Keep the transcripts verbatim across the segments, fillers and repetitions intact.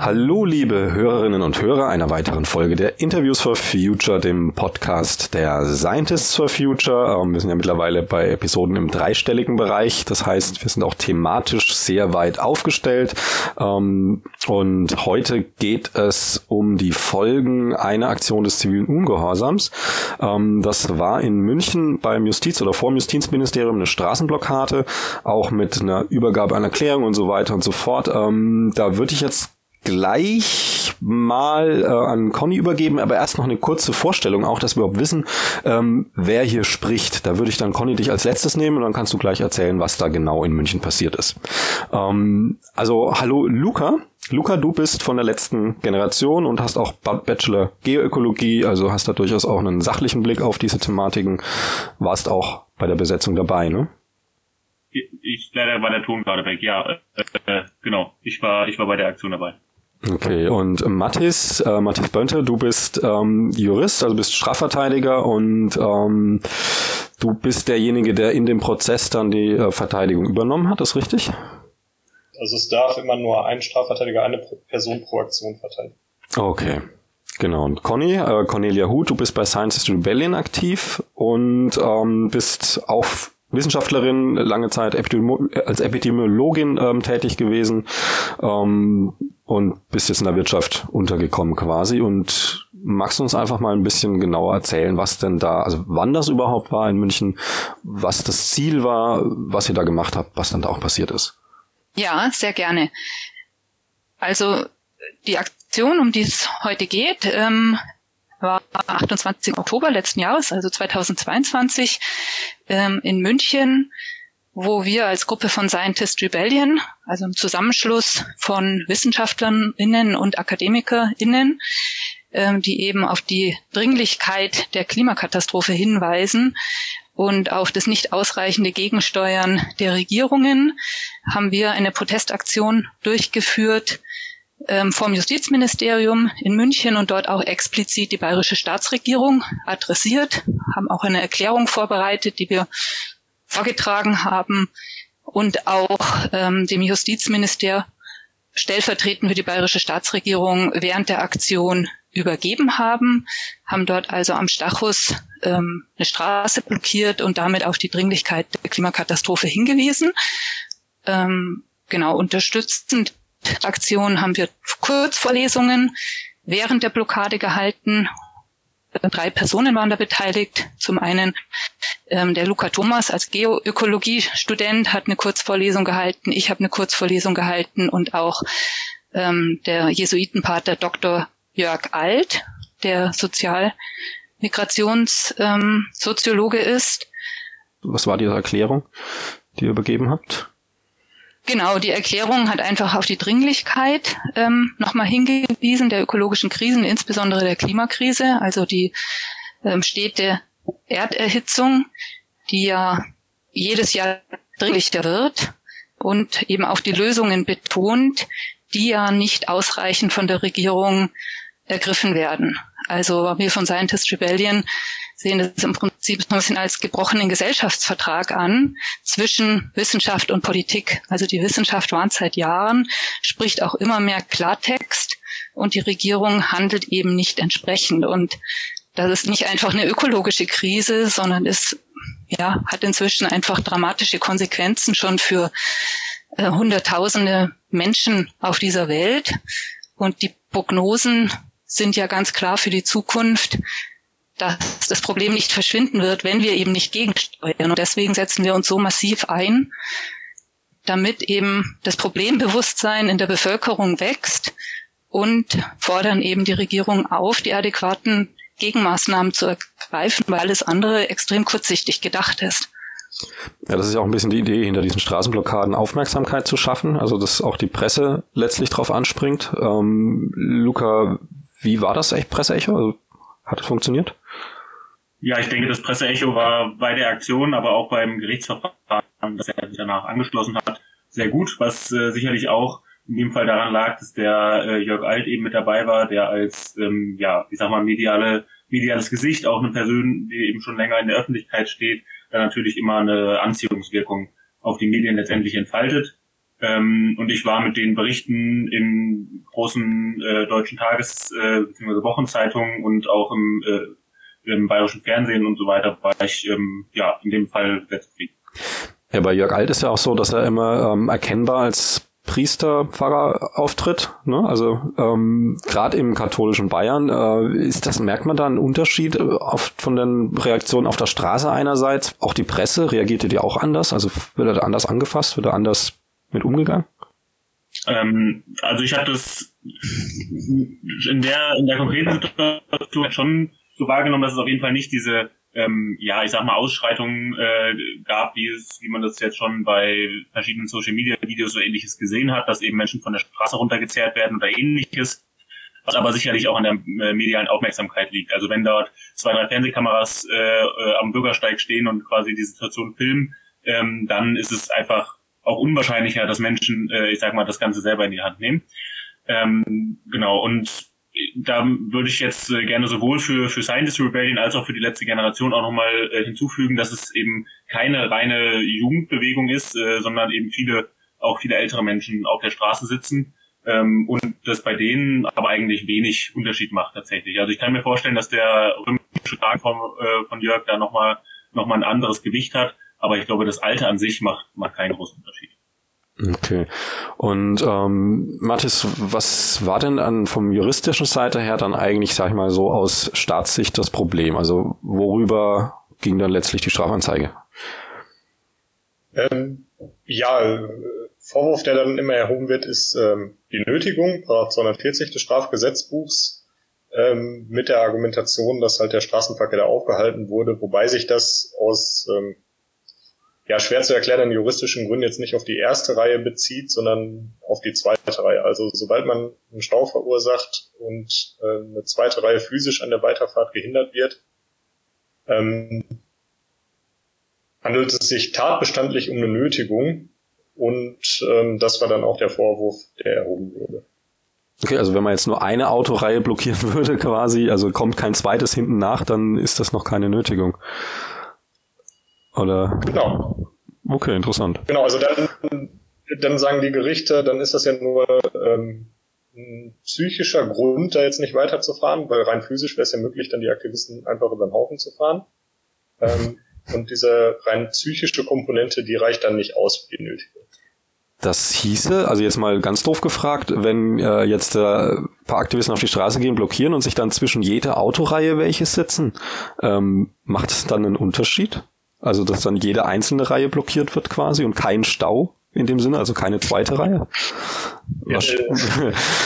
Hallo liebe Hörerinnen und Hörer einer weiteren Folge der Interviews for Future, dem Podcast der Scientists for Future. Wir sind ja mittlerweile bei Episoden im dreistelligen Bereich, das heißt, wir sind auch thematisch sehr weit aufgestellt. Und heute geht es um die Folgen einer Aktion des zivilen Ungehorsams. Das war in München beim Justiz- oder vor dem Justizministerium eine Straßenblockade, auch mit einer Übergabe einer Erklärung und so weiter und so fort. Da würde ich jetzt gleich mal äh, an Conny übergeben, aber erst noch eine kurze Vorstellung, auch, dass wir überhaupt wissen, ähm, wer hier spricht. Da würde ich dann, Conny, dich als letztes nehmen und dann kannst du gleich erzählen, was da genau in München passiert ist. Ähm, also, hallo Luca. Luca, du bist von der letzten Generation und hast auch Bachelor Geoökologie, also hast da durchaus auch einen sachlichen Blick auf diese Thematiken. Warst auch bei der Besetzung dabei, ne? Ich, leider war der Ton gerade weg, ja, äh, äh, genau, ich war ich war bei der Aktion dabei. Okay, und Mathis, äh, Mathis Bönte, du bist ähm, Jurist, also bist Strafverteidiger und ähm, du bist derjenige, der in dem Prozess dann die äh, Verteidigung übernommen hat, ist richtig? Also es darf immer nur ein Strafverteidiger, eine Person pro Aktion verteidigen. Okay. Genau, und Conny, äh, Cornelia Huth, du bist bei Scientist Rebellion aktiv und ähm, bist auch Wissenschaftlerin, lange Zeit Epidemi- als Epidemiologin ähm, tätig gewesen ähm, und bist jetzt in der Wirtschaft untergekommen quasi. Und magst du uns einfach mal ein bisschen genauer erzählen, was denn da, also wann das überhaupt war in München, was das Ziel war, was ihr da gemacht habt, was dann da auch passiert ist? Ja, sehr gerne. Also die Aktion, um die es heute geht, ähm, war achtundzwanzigsten Oktober letzten Jahres, also zweitausendzweiundzwanzig, ähm, in München, wo wir als Gruppe von Scientist Rebellion, also ein Zusammenschluss von WissenschaftlerInnen und AkademikerInnen, ähm, die eben auf die Dringlichkeit der Klimakatastrophe hinweisen und auf das nicht ausreichende Gegensteuern der Regierungen, haben wir eine Protestaktion durchgeführt, vom Justizministerium in München und dort auch explizit die bayerische Staatsregierung adressiert, haben auch eine Erklärung vorbereitet, die wir vorgetragen haben und auch ähm, dem Justizminister stellvertretend für die bayerische Staatsregierung während der Aktion übergeben haben, haben dort also am Stachus ähm, eine Straße blockiert und damit auf die Dringlichkeit der Klimakatastrophe hingewiesen. Ähm, genau, unterstützend Aktion haben wir Kurzvorlesungen während der Blockade gehalten. Drei Personen waren da beteiligt. Zum einen ähm, der Luca Thomas als Geoökologie-Student hat eine Kurzvorlesung gehalten. Ich habe eine Kurzvorlesung gehalten und auch ähm, der Jesuitenpater Doktor Jörg Alt, der Sozialmigrationssoziologe ähm, ist. Was war die Erklärung, die ihr übergeben habt? Genau, die Erklärung hat einfach auf die Dringlichkeit ähm, nochmal hingewiesen der ökologischen Krisen, insbesondere der Klimakrise, also die ähm, stete Erderhitzung, die ja jedes Jahr dringlicher wird und eben auch die Lösungen betont, die ja nicht ausreichend von der Regierung ergriffen werden. Also wir von Scientist Rebellion sehen das im Prinzip so ein bisschen als gebrochenen Gesellschaftsvertrag an zwischen Wissenschaft und Politik. Also die Wissenschaft warnt seit Jahren, spricht auch immer mehr Klartext und die Regierung handelt eben nicht entsprechend. Und das ist nicht einfach eine ökologische Krise, sondern es ja, hat inzwischen einfach dramatische Konsequenzen schon für äh, Hunderttausende Menschen auf dieser Welt. Und die Prognosen sind ja ganz klar für die Zukunft, dass das Problem nicht verschwinden wird, wenn wir eben nicht gegensteuern. Und deswegen setzen wir uns so massiv ein, damit eben das Problembewusstsein in der Bevölkerung wächst und fordern eben die Regierung auf, die adäquaten Gegenmaßnahmen zu ergreifen, weil alles andere extrem kurzsichtig gedacht ist. Ja, das ist ja auch ein bisschen die Idee, hinter diesen Straßenblockaden Aufmerksamkeit zu schaffen, also dass auch die Presse letztlich drauf anspringt. Ähm, Luca, wie war das echt Presseecho? Also, hat es funktioniert? Ja, ich denke, das Presseecho war bei der Aktion, aber auch beim Gerichtsverfahren, das er sich danach angeschlossen hat, sehr gut, was äh, sicherlich auch in dem Fall daran lag, dass der äh, Jörg Alt eben mit dabei war, der als, ähm, ja, ich sag mal, mediale, mediales Gesicht, auch eine Person, die eben schon länger in der Öffentlichkeit steht, da natürlich immer eine Anziehungswirkung auf die Medien letztendlich entfaltet. Ähm, und ich war mit den Berichten in großen äh, deutschen Tages- äh, bzw. Wochenzeitungen und auch im, äh, im bayerischen Fernsehen und so weiter, war ich ähm, ja in dem Fall sehr zufrieden. Ja, bei Jörg Alt ist ja auch so, dass er immer ähm, erkennbar als Priester, Pfarrer auftritt, ne? Also ähm, gerade im katholischen Bayern äh, ist das, merkt man da einen Unterschied äh, auf, von den Reaktionen auf der Straße einerseits. Auch die Presse reagierte die auch anders, also wird er anders angefasst, wird er anders mit umgegangen? Ähm, also ich habe das in der in der konkreten Situation schon so wahrgenommen, dass es auf jeden Fall nicht diese ähm, ja, ich sag mal, Ausschreitungen äh, gab, wie es, wie man das jetzt schon bei verschiedenen Social-Media-Videos oder ähnliches gesehen hat, dass eben Menschen von der Straße runtergezerrt werden oder ähnliches, was aber sicherlich auch an der äh, medialen Aufmerksamkeit liegt. Also wenn dort zwei, drei Fernsehkameras äh, äh, am Bürgersteig stehen und quasi die Situation filmen, ähm, dann ist es einfach auch unwahrscheinlicher, dass Menschen, äh, ich sag mal, das Ganze selber in die Hand nehmen. Ähm, genau, und da würde ich jetzt äh, gerne sowohl für für Scientist Rebellion als auch für die letzte Generation auch nochmal äh, hinzufügen, dass es eben keine reine Jugendbewegung ist, äh, sondern eben viele, auch viele ältere Menschen auf der Straße sitzen ähm, und das bei denen aber eigentlich wenig Unterschied macht tatsächlich. Also ich kann mir vorstellen, dass der römische Tag von, äh, von Jörg da nochmal noch mal ein anderes Gewicht hat, aber ich glaube, das Alter an sich macht, macht keinen großen Unterschied. Okay. Und ähm, Mathis, was war denn an vom juristischen Seite her dann eigentlich, sag ich mal so, aus Staatssicht das Problem? Also worüber ging dann letztlich die Strafanzeige? Ähm, ja, Vorwurf, der dann immer erhoben wird, ist ähm, die Nötigung, Paragraph zweihundertvierzig des Strafgesetzbuchs, ähm, mit der Argumentation, dass halt der Straßenverkehr da aufgehalten wurde, wobei sich das aus ähm, ja, schwer zu erklärenden juristischen Gründen jetzt nicht auf die erste Reihe bezieht, sondern auf die zweite Reihe. Also sobald man einen Stau verursacht und äh, eine zweite Reihe physisch an der Weiterfahrt gehindert wird, ähm, handelt es sich tatbestandlich um eine Nötigung und ähm, das war dann auch der Vorwurf, der erhoben wurde. Okay, also wenn man jetzt nur eine Autoreihe blockieren würde quasi, also kommt kein zweites hinten nach, dann ist das noch keine Nötigung. Oder? Genau. Okay, interessant. Genau, also dann, dann sagen die Gerichte, dann ist das ja nur ähm, ein psychischer Grund, da jetzt nicht weiterzufahren, weil rein physisch wäre es ja möglich, dann die Aktivisten einfach über den Haufen zu fahren. Ähm, und diese rein psychische Komponente, die reicht dann nicht aus für die Nötigung. Das hieße, also jetzt mal ganz doof gefragt, wenn äh, jetzt äh, ein paar Aktivisten auf die Straße gehen, blockieren und sich dann zwischen jeder Autoreihe welches setzen, ähm, macht es dann einen Unterschied? Also, dass dann jede einzelne Reihe blockiert wird quasi und kein Stau in dem Sinne, also keine zweite Reihe? Ja, das ist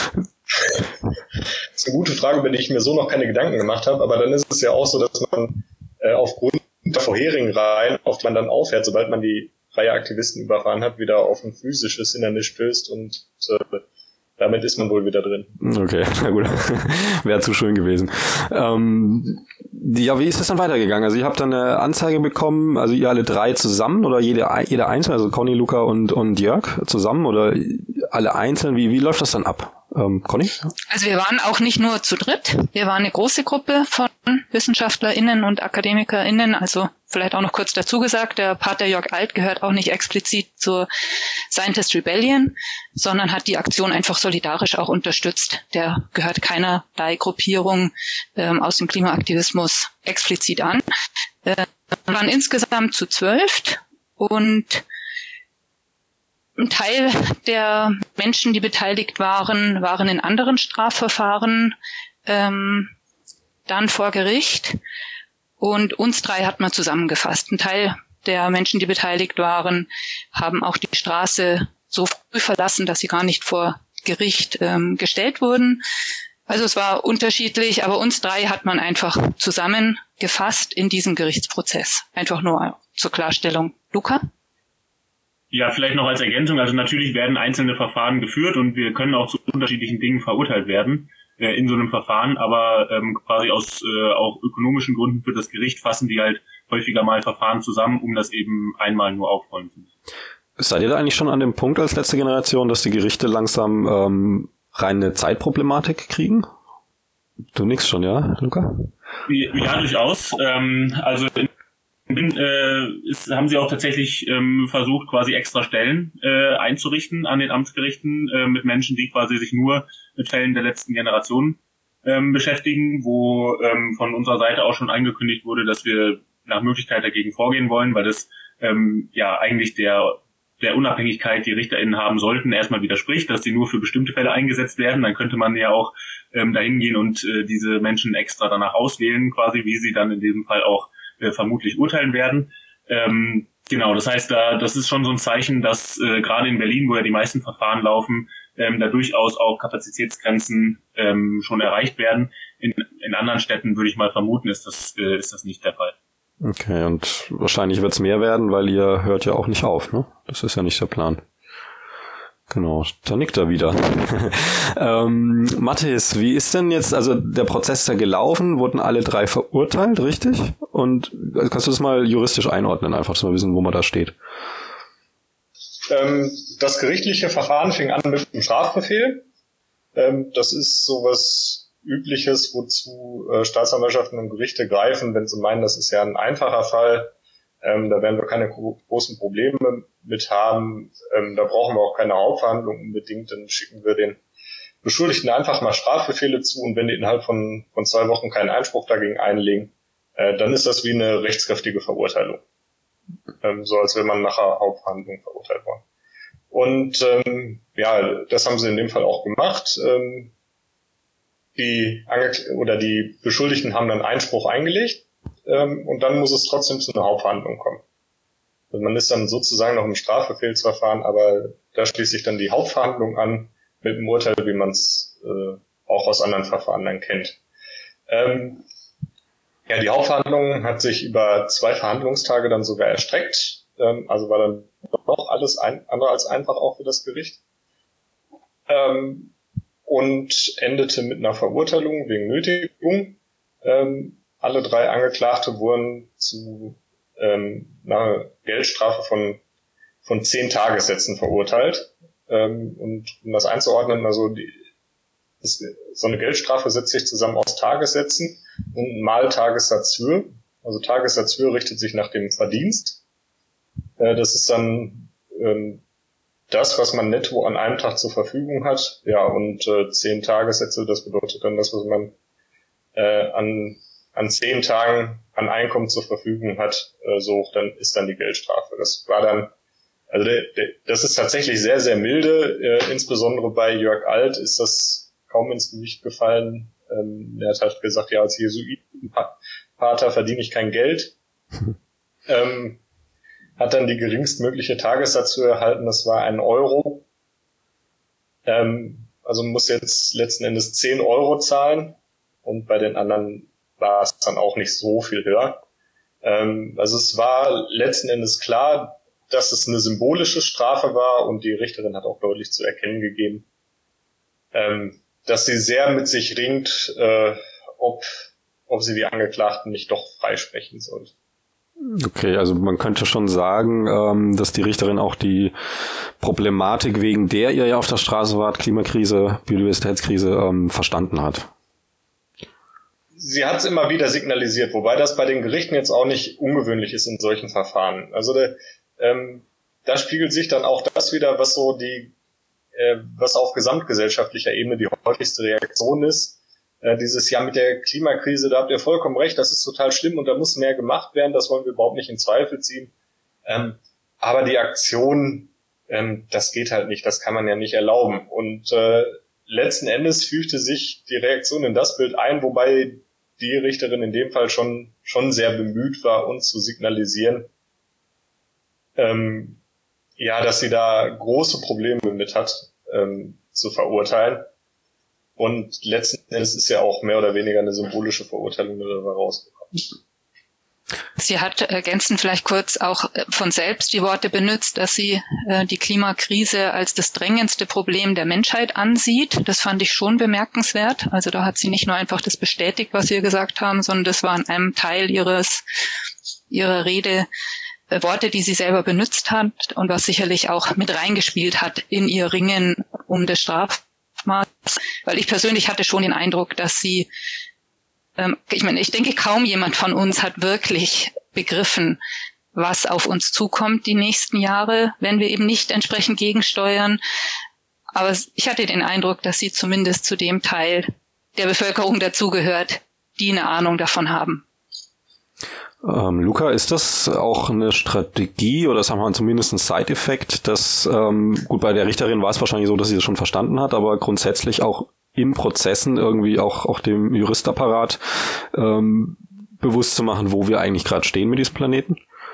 eine gute Frage, über die ich mir so noch keine Gedanken gemacht habe, aber dann ist es ja auch so, dass man äh, aufgrund der vorherigen Reihen, auf die man dann aufhört, sobald man die Reihe Aktivisten überfahren hat, wieder auf ein physisches Hindernis stößt und äh, damit ist man wohl wieder drin. Okay, na gut. Wäre zu schön gewesen. Ähm, ja, wie ist das dann weitergegangen? Also ihr habt dann eine Anzeige bekommen, also ihr alle drei zusammen oder jede, jeder einzeln, also Conny, Luca und, und Jörg zusammen oder alle einzeln? Wie, wie läuft das dann ab? Ähm, Conny? Also wir waren auch nicht nur zu dritt. Wir waren eine große Gruppe von WissenschaftlerInnen und AkademikerInnen. Also vielleicht auch noch kurz dazu gesagt, der Pater Jörg Alt gehört auch nicht explizit zur Scientist Rebellion, sondern hat die Aktion einfach solidarisch auch unterstützt. Der gehört keinerlei Gruppierung ähm, aus dem Klimaaktivismus explizit an. Äh, wir waren insgesamt zu zwölf und ein Teil der Menschen, die beteiligt waren, waren in anderen Strafverfahren ähm, dann vor Gericht. Und uns drei hat man zusammengefasst. Ein Teil der Menschen, die beteiligt waren, haben auch die Straße so früh verlassen, dass sie gar nicht vor Gericht ähm, gestellt wurden. Also es war unterschiedlich, aber uns drei hat man einfach zusammengefasst in diesem Gerichtsprozess. Einfach nur zur Klarstellung. Luca? Ja, vielleicht noch als Ergänzung, also natürlich werden einzelne Verfahren geführt und wir können auch zu unterschiedlichen Dingen verurteilt werden äh, in so einem Verfahren, aber ähm, quasi aus äh, auch ökonomischen Gründen für das Gericht fassen die halt häufiger mal Verfahren zusammen, um das eben einmal nur aufrollen zu müssen. Seid ihr da eigentlich schon an dem Punkt als letzte Generation, dass die Gerichte langsam ähm, rein eine Zeitproblematik kriegen? Du nix schon, ja, Luca? Ja, durchaus. Ähm, also in äh, ist, haben sie auch tatsächlich ähm, versucht, quasi extra Stellen äh, einzurichten an den Amtsgerichten äh, mit Menschen, die quasi sich nur mit Fällen der letzten Generation ähm, beschäftigen, wo ähm, von unserer Seite auch schon angekündigt wurde, dass wir nach Möglichkeit dagegen vorgehen wollen, weil das ähm, ja eigentlich der der Unabhängigkeit, die RichterInnen haben sollten, erstmal widerspricht, dass sie nur für bestimmte Fälle eingesetzt werden. Dann könnte man ja auch ähm, dahin gehen und äh, diese Menschen extra danach auswählen, quasi wie sie dann in diesem Fall auch äh, vermutlich urteilen werden. Ähm, genau, das heißt, da das ist schon so ein Zeichen, dass äh, gerade in Berlin, wo ja die meisten Verfahren laufen, ähm, da durchaus auch Kapazitätsgrenzen ähm, schon erreicht werden. In, in anderen Städten würde ich mal vermuten, ist das, äh, ist das nicht der Fall. Okay, und wahrscheinlich wird's mehr werden, weil ihr hört ja auch nicht auf, ne? Das ist ja nicht der Plan. Genau, da nickt er wieder. ähm, Mathis, wie ist denn jetzt, also der Prozess ist ja gelaufen, wurden alle drei verurteilt, richtig? Und also kannst du das mal juristisch einordnen, einfach, dass wir wissen, wo man da steht? Ähm, das gerichtliche Verfahren fing an mit dem Strafbefehl. Ähm, das ist sowas Übliches, wozu äh, Staatsanwaltschaften und Gerichte greifen, wenn sie meinen, das ist ja ein einfacher Fall, ähm, da werden wir keine gro- großen Probleme mit haben, ähm, da brauchen wir auch keine Hauptverhandlung unbedingt, dann schicken wir den Beschuldigten einfach mal Strafbefehle zu und wenn die innerhalb von, von zwei Wochen keinen Einspruch dagegen einlegen, äh, dann ist das wie eine rechtskräftige Verurteilung. Ähm, so als wenn man nach einer Hauptverhandlung verurteilt worden. Und ähm, ja, das haben sie in dem Fall auch gemacht. Ähm, Die Angekl- oder die Beschuldigten haben dann Einspruch eingelegt ähm, und dann muss es trotzdem zu einer Hauptverhandlung kommen. Also man ist dann sozusagen noch im Strafbefehlsverfahren, aber da schließt sich dann die Hauptverhandlung an mit dem Urteil, wie man es äh, auch aus anderen Verfahren dann kennt. Ähm, ja, die Hauptverhandlung hat sich über zwei Verhandlungstage dann sogar erstreckt, ähm, also war dann doch alles ein, andere als einfach auch für das Gericht. Ähm, und endete mit einer Verurteilung wegen Nötigung. Ähm, alle drei Angeklagte wurden zu ähm, einer Geldstrafe von von zehn Tagessätzen verurteilt. Ähm, und um das einzuordnen, also die, das, so eine Geldstrafe setzt sich zusammen aus Tagessätzen und mal Tagessatzhöhe. Also Tagessatzhöhe richtet sich nach dem Verdienst. Äh, das ist dann ähm, das, was man netto an einem Tag zur Verfügung hat, ja, und äh, zehn Tagessätze, das bedeutet dann das, was man äh, an an zehn Tagen an Einkommen zur Verfügung hat, äh, so hoch dann ist dann die Geldstrafe. Das war dann, also der, der, das ist tatsächlich sehr, sehr milde, äh, insbesondere bei Jörg Alt ist das kaum ins Gewicht gefallen. Ähm, er hat halt gesagt, ja, als Jesuitenpater verdiene ich kein Geld. ähm, hat dann die geringstmögliche Tagessatzhöhe erhalten, das war ein Euro. Ähm, also muss jetzt letzten Endes zehn Euro zahlen und bei den anderen war es dann auch nicht so viel höher. Ähm, also es war letzten Endes klar, dass es eine symbolische Strafe war und die Richterin hat auch deutlich zu erkennen gegeben, ähm, dass sie sehr mit sich ringt, äh, ob, ob sie die Angeklagten nicht doch freisprechen sollte. Okay, also man könnte schon sagen, ähm, dass die Richterin auch die Problematik, wegen der ihr ja auf der Straße wart, Klimakrise, Biodiversitätskrise, ähm, verstanden hat. Sie hat es immer wieder signalisiert, wobei das bei den Gerichten jetzt auch nicht ungewöhnlich ist in solchen Verfahren. Also der, ähm, da spiegelt sich dann auch das wieder, was so die, äh, was auf gesamtgesellschaftlicher Ebene die häufigste Reaktion ist. Äh, dieses Jahr mit der Klimakrise, da habt ihr vollkommen recht, das ist total schlimm und da muss mehr gemacht werden, das wollen wir überhaupt nicht in Zweifel ziehen. Ähm, aber die Aktion, ähm, das geht halt nicht, das kann man ja nicht erlauben. Und äh, letzten Endes fügte sich die Reaktion in das Bild ein, wobei die Richterin in dem Fall schon schon sehr bemüht war, uns zu signalisieren, ähm, ja, dass sie da große Probleme mit hat, ähm, zu verurteilen. Und letzten Endes ist ja auch mehr oder weniger eine symbolische Verurteilung dabei rausgekommen. Sie hat ergänzend vielleicht kurz auch von selbst die Worte benutzt, dass sie äh, die Klimakrise als das drängendste Problem der Menschheit ansieht. Das fand ich schon bemerkenswert. Also da hat sie nicht nur einfach das bestätigt, was wir gesagt haben, sondern das war in einem Teil ihres ihrer Rede äh, Worte, die sie selber benutzt hat und was sicherlich auch mit reingespielt hat in ihr Ringen um das Strafmaß. Weil ich persönlich hatte schon den Eindruck, dass sie Ich meine, ich denke, kaum jemand von uns hat wirklich begriffen, was auf uns zukommt die nächsten Jahre, wenn wir eben nicht entsprechend gegensteuern. Aber ich hatte den Eindruck, dass sie zumindest zu dem Teil der Bevölkerung dazugehört, die eine Ahnung davon haben. Ähm, Luca, ist das auch eine Strategie oder sagen wir mal zumindest ein Side-Effekt, dass, ähm, gut, bei der Richterin war es wahrscheinlich so, dass sie das schon verstanden hat, aber grundsätzlich auch in Prozessen irgendwie auch, auch dem Juristapparat ähm, bewusst zu machen, wo wir eigentlich gerade stehen mit diesem Planeten?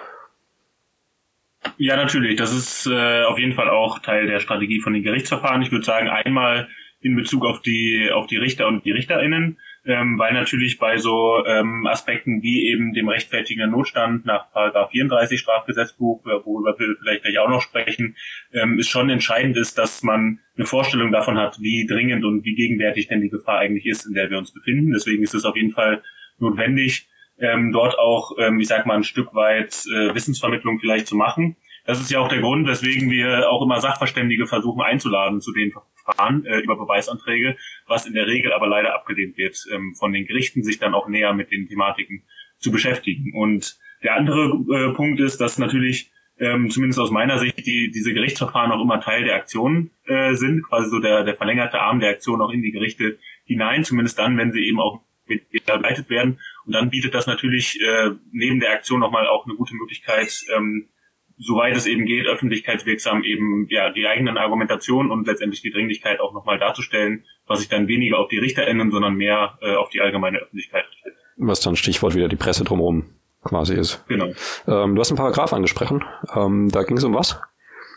Ja, natürlich. Das ist äh, auf jeden Fall auch Teil der Strategie von den Gerichtsverfahren. Ich würde sagen, einmal in Bezug auf die auf die Richter und die RichterInnen, ähm, weil natürlich bei so ähm, Aspekten wie eben dem rechtfertigenden Notstand nach Paragraph vierunddreißig Strafgesetzbuch, worüber wir vielleicht gleich auch noch sprechen, ähm, ist schon entscheidend ist, dass man eine Vorstellung davon hat, wie dringend und wie gegenwärtig denn die Gefahr eigentlich ist, in der wir uns befinden. Deswegen ist es auf jeden Fall notwendig, ähm, dort auch, ähm, ich sag mal, ein Stück weit äh, Wissensvermittlung vielleicht zu machen. Das ist ja auch der Grund, weswegen wir auch immer Sachverständige versuchen einzuladen zu den Verfahren äh, über Beweisanträge, was in der Regel aber leider abgelehnt wird, ähm, von den Gerichten, sich dann auch näher mit den Thematiken zu beschäftigen. Und der andere äh, Punkt ist, dass natürlich ähm, zumindest aus meiner Sicht die diese Gerichtsverfahren auch immer Teil der Aktion äh, sind, quasi so der der verlängerte Arm der Aktion auch in die Gerichte hinein, zumindest dann, wenn sie eben auch mit begleitet werden. Und dann bietet das natürlich äh, neben der Aktion nochmal auch eine gute Möglichkeit, ähm, soweit es eben geht, öffentlichkeitswirksam eben ja die eigenen Argumentationen und letztendlich die Dringlichkeit auch nochmal darzustellen, was sich dann weniger auf die RichterInnen, sondern mehr äh, auf die allgemeine Öffentlichkeit richtet. Was dann Stichwort wieder die Presse drumherum quasi ist. Genau. Ähm, du hast einen Paragraph angesprochen. Ähm, da ging es um was?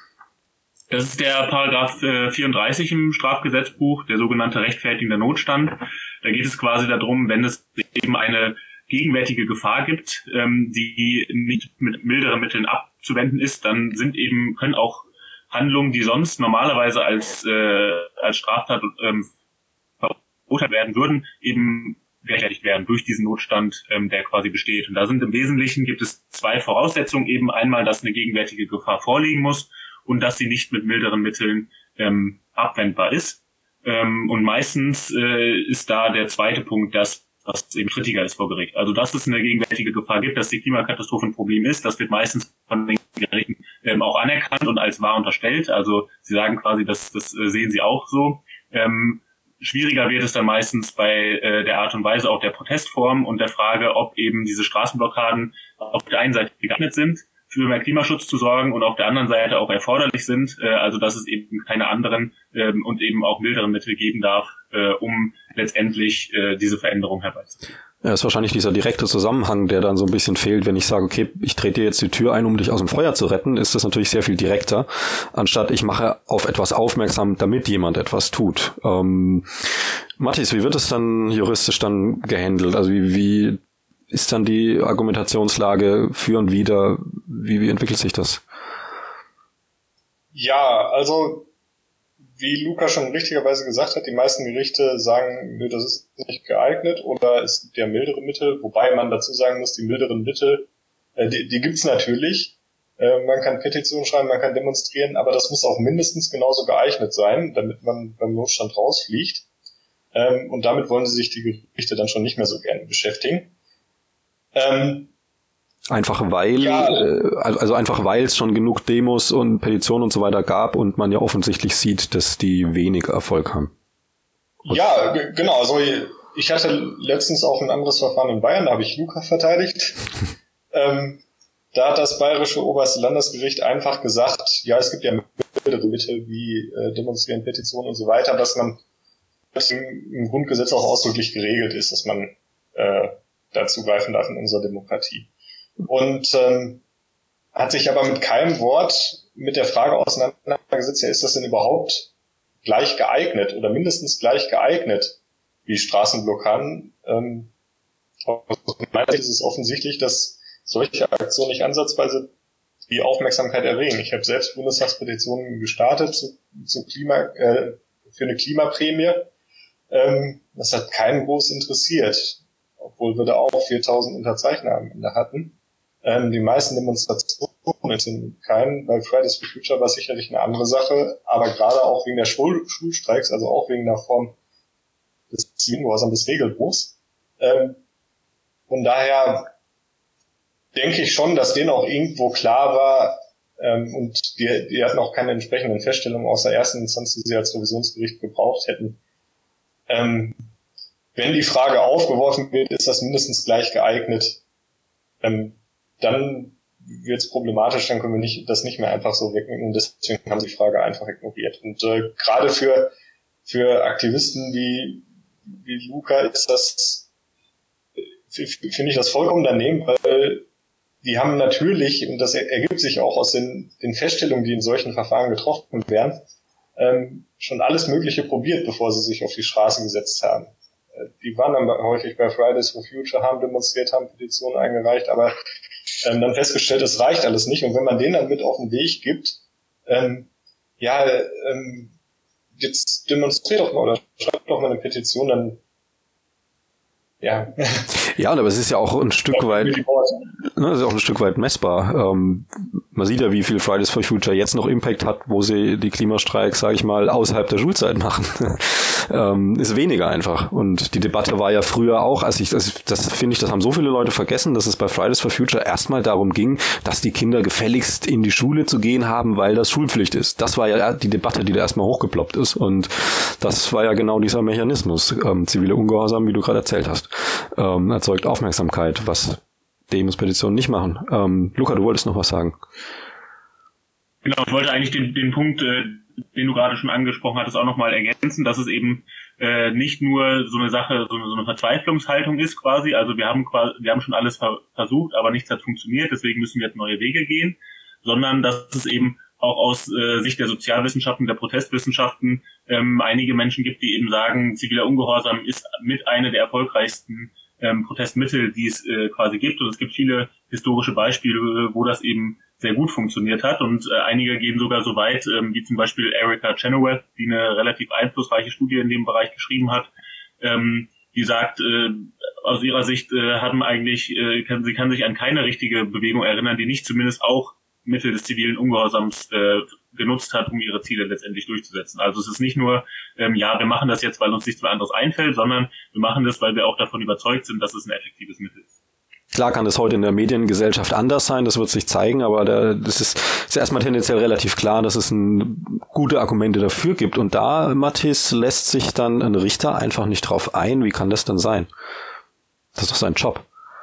Das ist der Paragraph äh, vierunddreißig im Strafgesetzbuch, der sogenannte rechtfertigende Notstand. Da geht es quasi darum, wenn es eben eine gegenwärtige Gefahr gibt, ähm, die nicht mit milderen Mitteln abzuwenden ist, dann sind eben, können auch Handlungen, die sonst normalerweise als, äh, als Straftat ähm, verurteilt werden würden, eben gerechtfertigt werden durch diesen Notstand, ähm, der quasi besteht. Und da sind im Wesentlichen, gibt es zwei Voraussetzungen, eben einmal, dass eine gegenwärtige Gefahr vorliegen muss und dass sie nicht mit milderen Mitteln ähm, abwendbar ist. Ähm, und meistens äh, ist da der zweite Punkt, dass was eben strittiger ist vor Gericht. Also dass es eine gegenwärtige Gefahr gibt, dass die Klimakatastrophe ein Problem ist, das wird meistens von den Gerichten ähm, auch anerkannt und als wahr unterstellt. Also sie sagen quasi, das, das äh, sehen sie auch so. Ähm, schwieriger wird es dann meistens bei äh, der Art und Weise auch der Protestform und der Frage, ob eben diese Straßenblockaden auf der einen Seite geeignet sind, für mehr Klimaschutz zu sorgen und auf der anderen Seite auch erforderlich sind, äh, also dass es eben keine anderen ähm, und eben auch milderen Mittel geben darf, äh, um letztendlich äh, diese Veränderung herbeizuführen. Ja, ist wahrscheinlich dieser direkte Zusammenhang, der dann so ein bisschen fehlt, wenn ich sage, okay, ich trete dir jetzt die Tür ein, um dich aus dem Feuer zu retten, ist das natürlich sehr viel direkter, anstatt ich mache auf etwas aufmerksam, damit jemand etwas tut. Ähm, Mathis, wie wird es dann juristisch dann gehandelt? Also wie, wie ist dann die Argumentationslage für und wider? Wie, wie entwickelt sich das? Ja, also wie Luca schon richtigerweise gesagt hat, die meisten Gerichte sagen, nö, das ist nicht geeignet oder es gibt ja mildere Mittel, wobei man dazu sagen muss, die milderen Mittel, äh, die, die gibt's natürlich. Äh, man kann Petitionen schreiben, man kann demonstrieren, aber das muss auch mindestens genauso geeignet sein, damit man beim Notstand rausfliegt. Ähm, und damit wollen sie sich die Gerichte dann schon nicht mehr so gerne beschäftigen. Ähm, Einfach weil, ja, äh, also einfach weil es schon genug Demos und Petitionen und so weiter gab und man ja offensichtlich sieht, dass die weniger Erfolg haben. Und ja, g- genau. Also ich hatte letztens auch ein anderes Verfahren in Bayern, da habe ich Luca verteidigt. ähm, da hat das bayerische oberste Landesgericht einfach gesagt, ja, es gibt ja mildere Mittel wie äh, Demonstrieren, Petitionen und so weiter, dass man dass im Grundgesetz auch ausdrücklich geregelt ist, dass man äh, dazu greifen darf in unserer Demokratie. Und ähm, hat sich aber mit keinem Wort mit der Frage auseinandergesetzt, ja, ist das denn überhaupt gleich geeignet oder mindestens gleich geeignet wie Straßenblockaden? Ähm, aus meiner Sicht ist es offensichtlich, dass solche Aktionen nicht ansatzweise die Aufmerksamkeit erregen. Ich habe selbst Bundestagspetitionen gestartet zu, zu Klima, äh, für eine Klimaprämie. Ähm, das hat keinen groß interessiert, obwohl wir da auch viertausend Unterzeichner am Ende hatten. Ähm, die meisten Demonstrationen sind kein, bei Fridays for Future war sicherlich eine andere Sache, aber gerade auch wegen der Schul- Schulstreiks, also auch wegen einer Form des Zivilgehorsams, des Regelbruchs. Ähm, von daher denke ich schon, dass denen auch irgendwo klar war, ähm, und die, die hatten auch keine entsprechenden Feststellungen aus der ersten Instanz, die sie als Revisionsgericht gebraucht hätten. Ähm, wenn die Frage aufgeworfen wird, ist das mindestens gleich geeignet, ähm, dann wird es problematisch, dann können wir nicht, das nicht mehr einfach so wegnehmen. Deswegen haben sie die Frage einfach ignoriert. Und äh, gerade für für Aktivisten wie wie Luca ist das, finde ich das vollkommen daneben, weil die haben natürlich, und das ergibt sich auch aus den, den Feststellungen, die in solchen Verfahren getroffen werden, ähm, schon alles Mögliche probiert, bevor sie sich auf die Straße gesetzt haben. Äh, die waren dann häufig bei Fridays for Future, haben demonstriert, haben Petitionen eingereicht, aber ähm, dann festgestellt, es reicht alles nicht. Und wenn man denen dann mit auf den Weg gibt, ähm, ja, ähm, jetzt demonstriert doch mal oder schreibt doch mal eine Petition, dann ja. Ja, aber es ist ja auch ein Stück weit, ne, es ist auch ein Stück weit messbar. Ähm, man sieht ja, wie viel Fridays for Future jetzt noch Impact hat, wo sie die Klimastreiks, sage ich mal, außerhalb der Schulzeit machen. ähm, ist weniger einfach. Und die Debatte war ja früher auch, als ich, das, das finde ich, das haben so viele Leute vergessen, dass es bei Fridays for Future erstmal darum ging, dass die Kinder gefälligst in die Schule zu gehen haben, weil das Schulpflicht ist. Das war ja die Debatte, die da erstmal hochgeploppt ist. Und das war ja genau dieser Mechanismus. Ähm, zivile Ungehorsam, wie du gerade erzählt hast. Ähm, erzeugt Aufmerksamkeit, was Demonspeditionen nicht machen. Ähm, Luca, du wolltest noch was sagen. Genau, ich wollte eigentlich den, den Punkt, äh, den du gerade schon angesprochen hattest, auch nochmal ergänzen, dass es eben äh, nicht nur so eine Sache, so eine, so eine Verzweiflungshaltung ist quasi. Also wir haben quasi, wir haben schon alles ver- versucht, aber nichts hat funktioniert, deswegen müssen wir jetzt neue Wege gehen, sondern dass es eben auch aus äh, Sicht der Sozialwissenschaften, der Protestwissenschaften ähm, einige Menschen gibt, die eben sagen, ziviler Ungehorsam ist mit einer der erfolgreichsten ähm, Protestmittel, die es äh, quasi gibt. Und es gibt viele historische Beispiele, wo das eben sehr gut funktioniert hat. Und äh, einige gehen sogar so weit, ähm, wie zum Beispiel Erica Chenoweth, die eine relativ einflussreiche Studie in dem Bereich geschrieben hat, ähm, die sagt, äh, aus ihrer Sicht äh, haben eigentlich, äh, kann, sie kann sich an keine richtige Bewegung erinnern, die nicht zumindest auch Mittel des zivilen Ungehorsams äh, genutzt hat, um ihre Ziele letztendlich durchzusetzen. Also es ist nicht nur, ähm, ja, wir machen das jetzt, weil uns nichts mehr anderes einfällt, sondern wir machen das, weil wir auch davon überzeugt sind, dass es ein effektives Mittel ist. Klar kann das heute in der Mediengesellschaft anders sein, das wird sich zeigen, aber da, das ist, ist erstmal tendenziell relativ klar, dass es ein, gute Argumente dafür gibt. Und da, Mathis, lässt sich dann ein Richter einfach nicht drauf ein. Wie kann das denn sein? Das ist doch sein Job.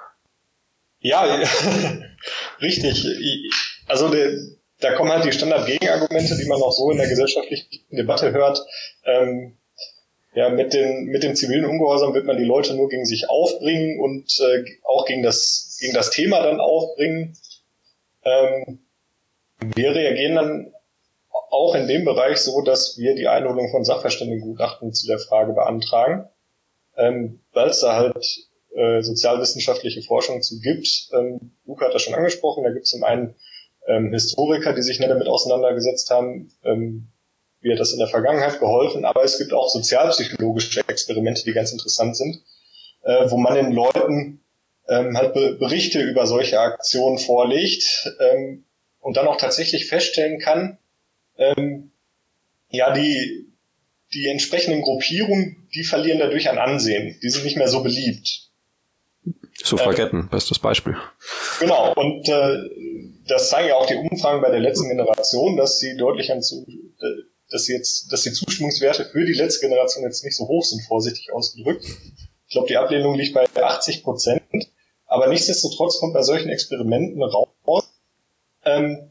Ja, richtig. Also der, da kommen halt die Standard-Gegenargumente, die man auch so in der gesellschaftlichen Debatte hört. Ähm, ja, mit dem mit dem zivilen Ungehorsam wird man die Leute nur gegen sich aufbringen und äh, auch gegen das gegen das Thema dann aufbringen. Ähm, wir reagieren dann auch in dem Bereich so, dass wir die Einholung von Sachverständigengutachten zu der Frage beantragen, ähm, weil es da halt äh, sozialwissenschaftliche Forschung zu gibt. Ähm, Luca hat das schon angesprochen, da gibt es zum einen ähm, Historiker, die sich nicht damit auseinandergesetzt haben, ähm, wie hat das in der Vergangenheit geholfen, aber es gibt auch sozialpsychologische Experimente, die ganz interessant sind, äh, wo man den Leuten ähm, halt Be- Berichte über solche Aktionen vorlegt ähm, und dann auch tatsächlich feststellen kann, ähm, ja, die die entsprechenden Gruppierungen, die verlieren dadurch an Ansehen, die sind nicht mehr so beliebt. Suffragetten, äh, bestes Beispiel. Genau, und äh, das zeigen ja auch die Umfragen bei der letzten Generation, dass sie deutlich an zu, dass sie jetzt, dass die Zustimmungswerte für die letzte Generation jetzt nicht so hoch sind, vorsichtig ausgedrückt. Ich glaube, die Ablehnung liegt bei achtzig Prozent, aber nichtsdestotrotz kommt bei solchen Experimenten raus, ähm,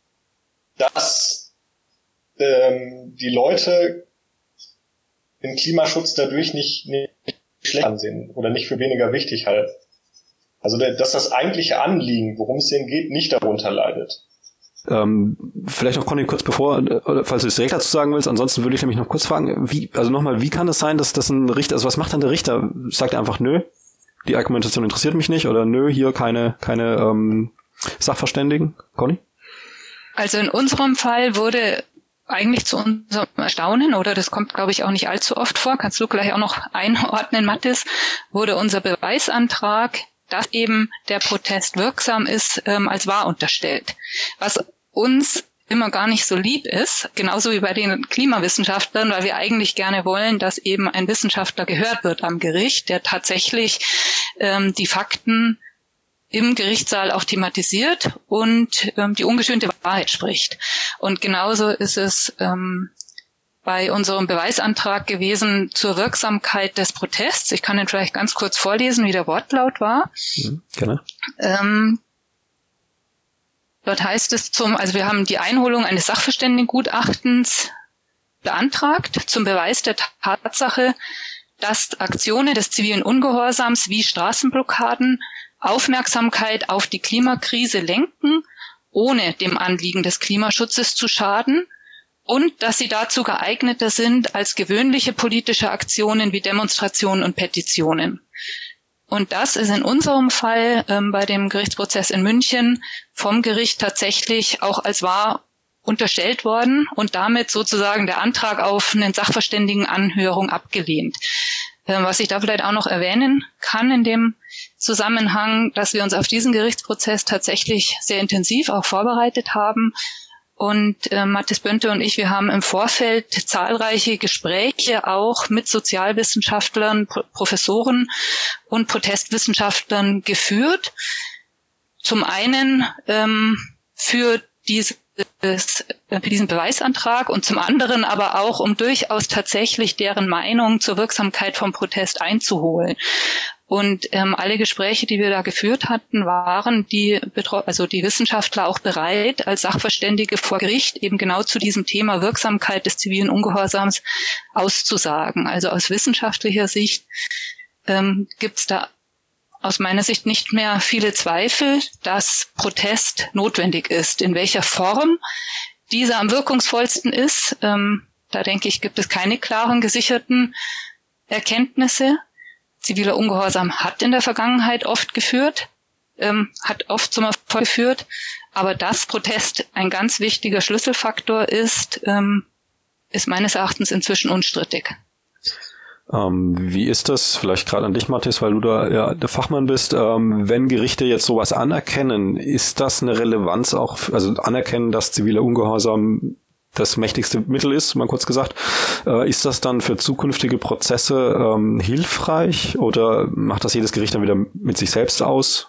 dass ähm, die Leute den Klimaschutz dadurch nicht, nicht schlecht ansehen oder nicht für weniger wichtig halten. Also, dass das eigentliche Anliegen, worum es denen geht, nicht darunter leidet. Ähm, vielleicht noch, Conny, kurz bevor, oder falls du es direkt dazu sagen willst, ansonsten würde ich nämlich noch kurz fragen, wie, also nochmal, wie kann es sein, dass das ein Richter, also was macht dann der Richter? Sagt er einfach, nö, die Argumentation interessiert mich nicht, oder nö, hier keine, keine ähm, Sachverständigen? Conny? Also in unserem Fall wurde eigentlich zu unserem Erstaunen, oder das kommt, glaube ich, auch nicht allzu oft vor, kannst du gleich auch noch einordnen, Mathis, wurde unser Beweisantrag, dass eben der Protest wirksam ist, ähm, als wahr unterstellt. Was uns immer gar nicht so lieb ist, genauso wie bei den Klimawissenschaftlern, weil wir eigentlich gerne wollen, dass eben ein Wissenschaftler gehört wird am Gericht, der tatsächlich ähm, die Fakten im Gerichtssaal auch thematisiert und ähm, die ungeschönte Wahrheit spricht. Und genauso ist es ähm, bei unserem Beweisantrag gewesen zur Wirksamkeit des Protests. Ich kann den vielleicht ganz kurz vorlesen, wie der Wortlaut war. Mhm, gerne. Ähm, dort heißt es zum, also wir haben die Einholung eines Sachverständigengutachtens beantragt zum Beweis der Tatsache, dass Aktionen des zivilen Ungehorsams wie Straßenblockaden Aufmerksamkeit auf die Klimakrise lenken, ohne dem Anliegen des Klimaschutzes zu schaden, und dass sie dazu geeigneter sind als gewöhnliche politische Aktionen wie Demonstrationen und Petitionen. Und das ist in unserem Fall ähm, bei dem Gerichtsprozess in München vom Gericht tatsächlich auch als wahr unterstellt worden und damit sozusagen der Antrag auf eine Sachverständigenanhörung abgelehnt. Ähm, was ich da vielleicht auch noch erwähnen kann in dem Zusammenhang, dass wir uns auf diesen Gerichtsprozess tatsächlich sehr intensiv auch vorbereitet haben. Und äh, Mathis Bönte und ich, wir haben im Vorfeld zahlreiche Gespräche auch mit Sozialwissenschaftlern, Pro- Professoren und Protestwissenschaftlern geführt. Zum einen ähm, für dieses, für diesen Beweisantrag und zum anderen aber auch, um durchaus tatsächlich deren Meinung zur Wirksamkeit vom Protest einzuholen. Und ähm, alle Gespräche, die wir da geführt hatten, waren die Betro- also die Wissenschaftler auch bereit, als Sachverständige vor Gericht eben genau zu diesem Thema Wirksamkeit des zivilen Ungehorsams auszusagen. Also aus wissenschaftlicher Sicht ähm, gibt es da aus meiner Sicht nicht mehr viele Zweifel, dass Protest notwendig ist. In welcher Form dieser am wirkungsvollsten ist, ähm, da denke ich, gibt es keine klaren gesicherten Erkenntnisse. Ziviler Ungehorsam hat in der Vergangenheit oft geführt, ähm, hat oft zum Erfolg geführt, aber dass Protest ein ganz wichtiger Schlüsselfaktor ist, ähm, ist meines Erachtens inzwischen unstrittig. Ähm, wie ist das, vielleicht gerade an dich, Mathis, weil du da ja der Fachmann bist, ähm, wenn Gerichte jetzt sowas anerkennen, ist das eine Relevanz auch, also anerkennen, dass ziviler Ungehorsam das mächtigste Mittel ist, mal kurz gesagt, äh, ist das dann für zukünftige Prozesse ähm, hilfreich oder macht das jedes Gericht dann wieder mit sich selbst aus?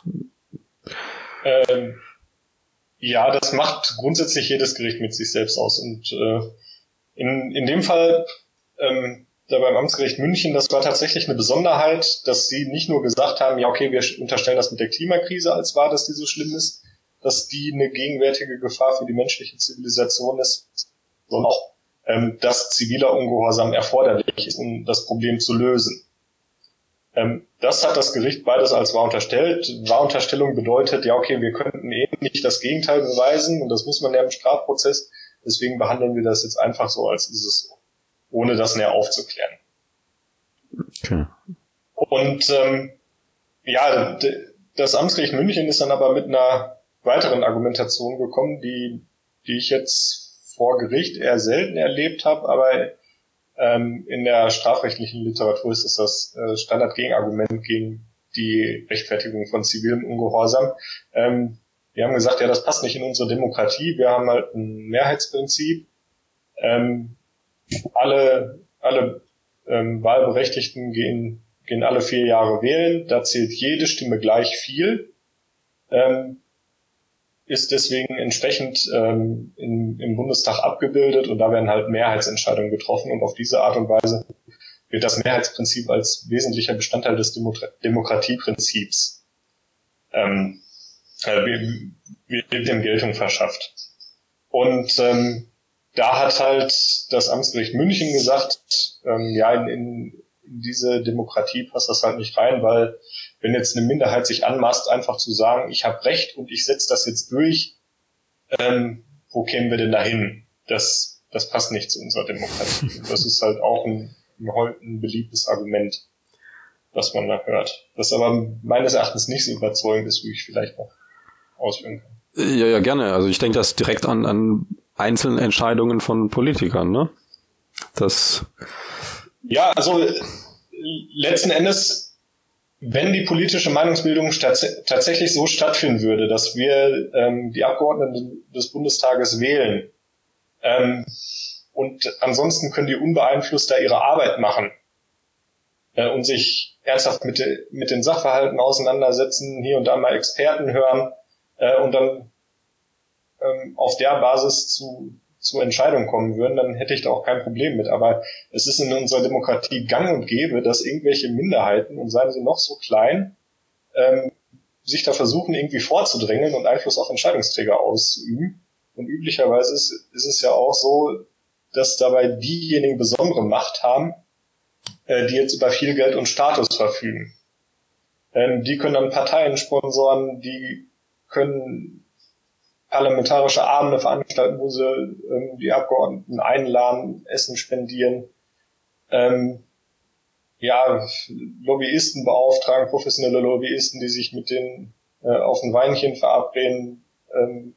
Ähm, ja, das macht grundsätzlich jedes Gericht mit sich selbst aus. Und äh, in, in dem Fall, ähm, da beim Amtsgericht München, das war tatsächlich eine Besonderheit, dass sie nicht nur gesagt haben, ja okay, wir unterstellen das mit der Klimakrise als wahr, dass die so schlimm ist, dass die eine gegenwärtige Gefahr für die menschliche Zivilisation ist, sondern auch, ähm, dass ziviler Ungehorsam erforderlich ist, um das Problem zu lösen. Ähm, das hat das Gericht beides als wahr unterstellt. Wahrunterstellung bedeutet, ja okay, wir könnten eben nicht das Gegenteil beweisen und das muss man ja im Strafprozess, deswegen behandeln wir das jetzt einfach so, als ist es so, ohne das näher aufzuklären. Okay. Und ähm, ja, d- das Amtsgericht München ist dann aber mit einer weiteren Argumentation gekommen, die, die ich jetzt vor Gericht eher selten erlebt habe, aber ähm, in der strafrechtlichen Literatur ist es das äh, Standardgegenargument gegen die Rechtfertigung von zivilem Ungehorsam. Ähm, wir haben gesagt, ja, das passt nicht in unsere Demokratie, wir haben halt ein Mehrheitsprinzip. Ähm, alle alle ähm, Wahlberechtigten gehen, gehen alle vier Jahre wählen, da zählt jede Stimme gleich viel. Ähm, ist deswegen entsprechend ähm, in, im Bundestag abgebildet und da werden halt Mehrheitsentscheidungen getroffen und auf diese Art und Weise wird das Mehrheitsprinzip als wesentlicher Bestandteil des Demo- Demokratieprinzips ähm, äh, wird dem Geltung verschafft. Und ähm, da hat halt das Amtsgericht München gesagt, ähm, ja, in, in, in diese Demokratie passt das halt nicht rein, weil wenn jetzt eine Minderheit sich anmaßt, einfach zu sagen, ich habe Recht und ich setze das jetzt durch, ähm, wo kämen wir denn dahin? Das, das passt nicht zu unserer Demokratie. Das ist halt auch ein, ein, ein beliebtes Argument, was man da hört. Das aber meines Erachtens nicht so überzeugend ist, wie ich vielleicht noch ausführen kann. Ja, ja, gerne. Also ich denke das direkt an, an einzelne Entscheidungen von Politikern, ne? Das. Ja, also letzten Endes, wenn die politische Meinungsbildung tats- tatsächlich so stattfinden würde, dass wir ähm, die Abgeordneten des Bundestages wählen ähm, und ansonsten können die unbeeinflusst da ihre Arbeit machen, äh, und sich ernsthaft mit, de, mit den Sachverhalten auseinandersetzen, hier und da mal Experten hören äh, und dann ähm, auf der Basis zu, zu Entscheidungen kommen würden, dann hätte ich da auch kein Problem mit. Aber es ist in unserer Demokratie gang und gäbe, dass irgendwelche Minderheiten, und seien sie noch so klein, ähm, sich da versuchen, irgendwie vorzudrängeln und Einfluss auf Entscheidungsträger auszuüben. Und üblicherweise ist, ist es ja auch so, dass dabei diejenigen besondere Macht haben, äh, die jetzt über viel Geld und Status verfügen. Ähm, die können dann Parteien sponsoren, die können parlamentarische Abende veranstalten, wo sie ähm, die Abgeordneten einladen, Essen spendieren, ähm, ja, Lobbyisten beauftragen, professionelle Lobbyisten, die sich mit denen äh, auf ein Weinchen verabreden, ähm,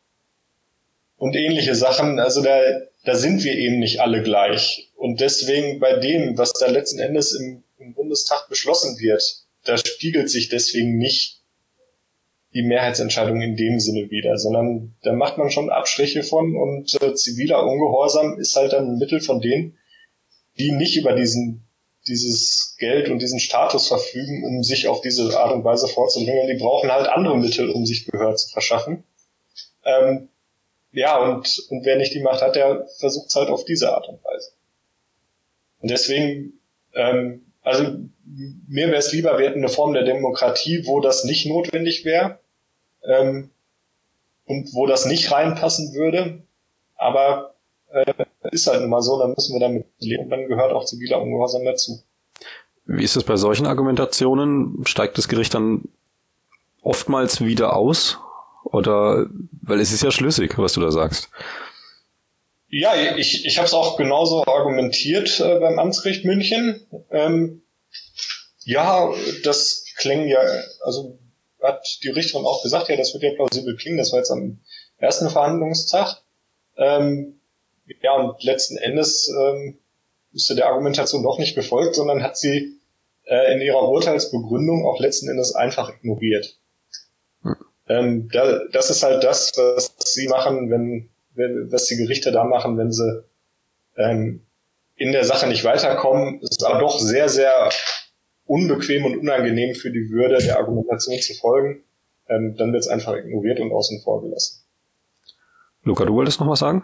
und ähnliche Sachen. Also da, da sind wir eben nicht alle gleich. Und deswegen bei dem, was da letzten Endes im, im Bundestag beschlossen wird, da spiegelt sich deswegen nicht die Mehrheitsentscheidung in dem Sinne wider, sondern da macht man schon Abstriche von, und äh, ziviler Ungehorsam ist halt dann ein Mittel von denen, die nicht über diesen dieses Geld und diesen Status verfügen, um sich auf diese Art und Weise vorzudrängeln. Die brauchen halt andere Mittel, um sich Gehör zu verschaffen. Ähm, ja, und, und wer nicht die Macht hat, der versucht es halt auf diese Art und Weise. Und deswegen, ähm, also mir wäre es lieber, wir hätten eine Form der Demokratie, wo das nicht notwendig wäre, ähm, und wo das nicht reinpassen würde, aber äh, ist halt nun mal so, dann müssen wir damit leben, und dann gehört auch ziviler Ungehorsam dazu. Wie ist es bei solchen Argumentationen? Steigt das Gericht dann oftmals wieder aus? Oder, weil es ist ja schlüssig, was du da sagst. Ja, ich, ich habe es auch genauso argumentiert äh, beim Amtsgericht München. Ähm, ja, das klingt ja, also hat die Richterin auch gesagt, ja, das wird ja plausibel klingen, das war jetzt am ersten Verhandlungstag. Ähm, ja, und letzten Endes ähm, ist der Argumentation doch nicht gefolgt, sondern hat sie äh, in ihrer Urteilsbegründung auch letzten Endes einfach ignoriert. Hm. Ähm, da, das ist halt das, was sie machen, wenn, wenn was die Gerichte da machen, wenn sie ähm, in der Sache nicht weiterkommen. Es ist aber doch sehr, sehr unbequem und unangenehm für die Würde der Argumentation zu folgen. Ähm, dann wird es einfach ignoriert und außen vor gelassen. Luca, du wolltest noch was sagen?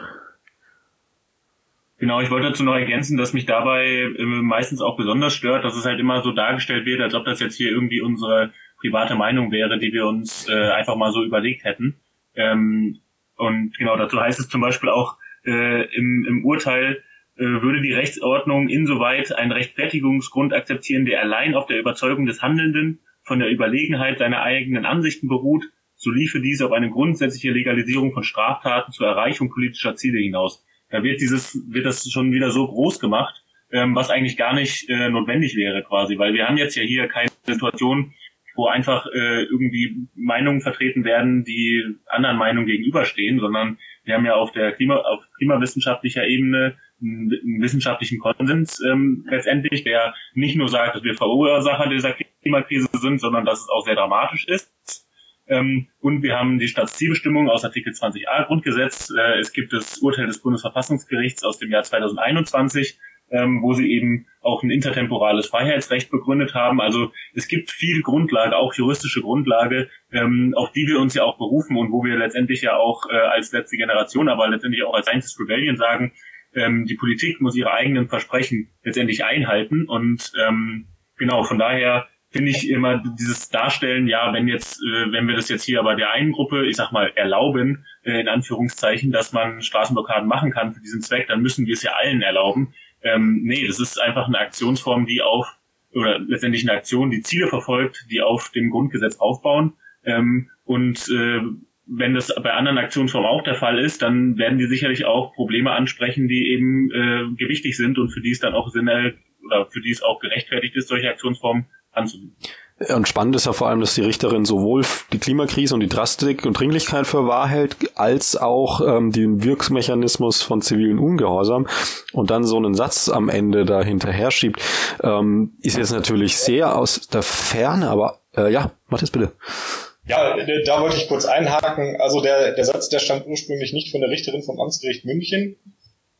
Genau, ich wollte dazu noch ergänzen, dass mich dabei äh, meistens auch besonders stört, dass es halt immer so dargestellt wird, als ob das jetzt hier irgendwie unsere private Meinung wäre, die wir uns äh, einfach mal so überlegt hätten. Ähm, und genau, dazu heißt es zum Beispiel auch äh, im, im Urteil, äh, würde die Rechtsordnung insoweit einen Rechtfertigungsgrund akzeptieren, der allein auf der Überzeugung des Handelnden von der Überlegenheit seiner eigenen Ansichten beruht, so liefe dies auf eine grundsätzliche Legalisierung von Straftaten zur Erreichung politischer Ziele hinaus. Da wird dieses, wird das schon wieder so groß gemacht, ähm, was eigentlich gar nicht äh, notwendig wäre quasi, weil wir haben jetzt ja hier keine Situation, wo einfach äh, irgendwie Meinungen vertreten werden, die anderen Meinungen gegenüberstehen, sondern wir haben ja auf der Klima, auf klimawissenschaftlicher Ebene einen, einen wissenschaftlichen Konsens ähm, letztendlich, der nicht nur sagt, dass wir Verursacher dieser Klimakrise sind, sondern dass es auch sehr dramatisch ist. Ähm, und wir haben die Staatszielbestimmung aus Artikel zwanzig a Grundgesetz. Äh, es gibt das Urteil des Bundesverfassungsgerichts aus dem Jahr zweitausendeinundzwanzig, ähm, wo sie eben auch ein intertemporales Freiheitsrecht begründet haben. Also es gibt viel Grundlage, auch juristische Grundlage, ähm, auf die wir uns ja auch berufen und wo wir letztendlich ja auch äh, als letzte Generation, aber letztendlich auch als Scientist Rebellion sagen, ähm, die Politik muss ihre eigenen Versprechen letztendlich einhalten. Und ähm, genau, von daher finde ich immer dieses Darstellen, ja, wenn jetzt, äh, wenn wir das jetzt hier aber der einen Gruppe, ich sag mal, erlauben, äh, in Anführungszeichen, dass man Straßenblockaden machen kann für diesen Zweck, dann müssen wir es ja allen erlauben. Ähm, nee, das ist einfach eine Aktionsform, die auf, oder letztendlich eine Aktion, die Ziele verfolgt, die auf dem Grundgesetz aufbauen. Ähm, und äh, wenn das bei anderen Aktionsformen auch der Fall ist, dann werden die sicherlich auch Probleme ansprechen, die eben äh, gewichtig sind und für die es dann auch Sinn, oder für die es auch gerechtfertigt ist, solche Aktionsformen anzunehmen. Und spannend ist ja vor allem, dass die Richterin sowohl die Klimakrise und die Drastik und Dringlichkeit für wahr hält, als auch ähm, den Wirkmechanismus von zivilen Ungehorsam und dann so einen Satz am Ende da hinterher schiebt, ähm, ist jetzt natürlich sehr aus der Ferne, aber äh, ja, Matthias, bitte. Ja, da wollte ich kurz einhaken. Also der, der Satz, der stammt ursprünglich nicht von der Richterin vom Amtsgericht München,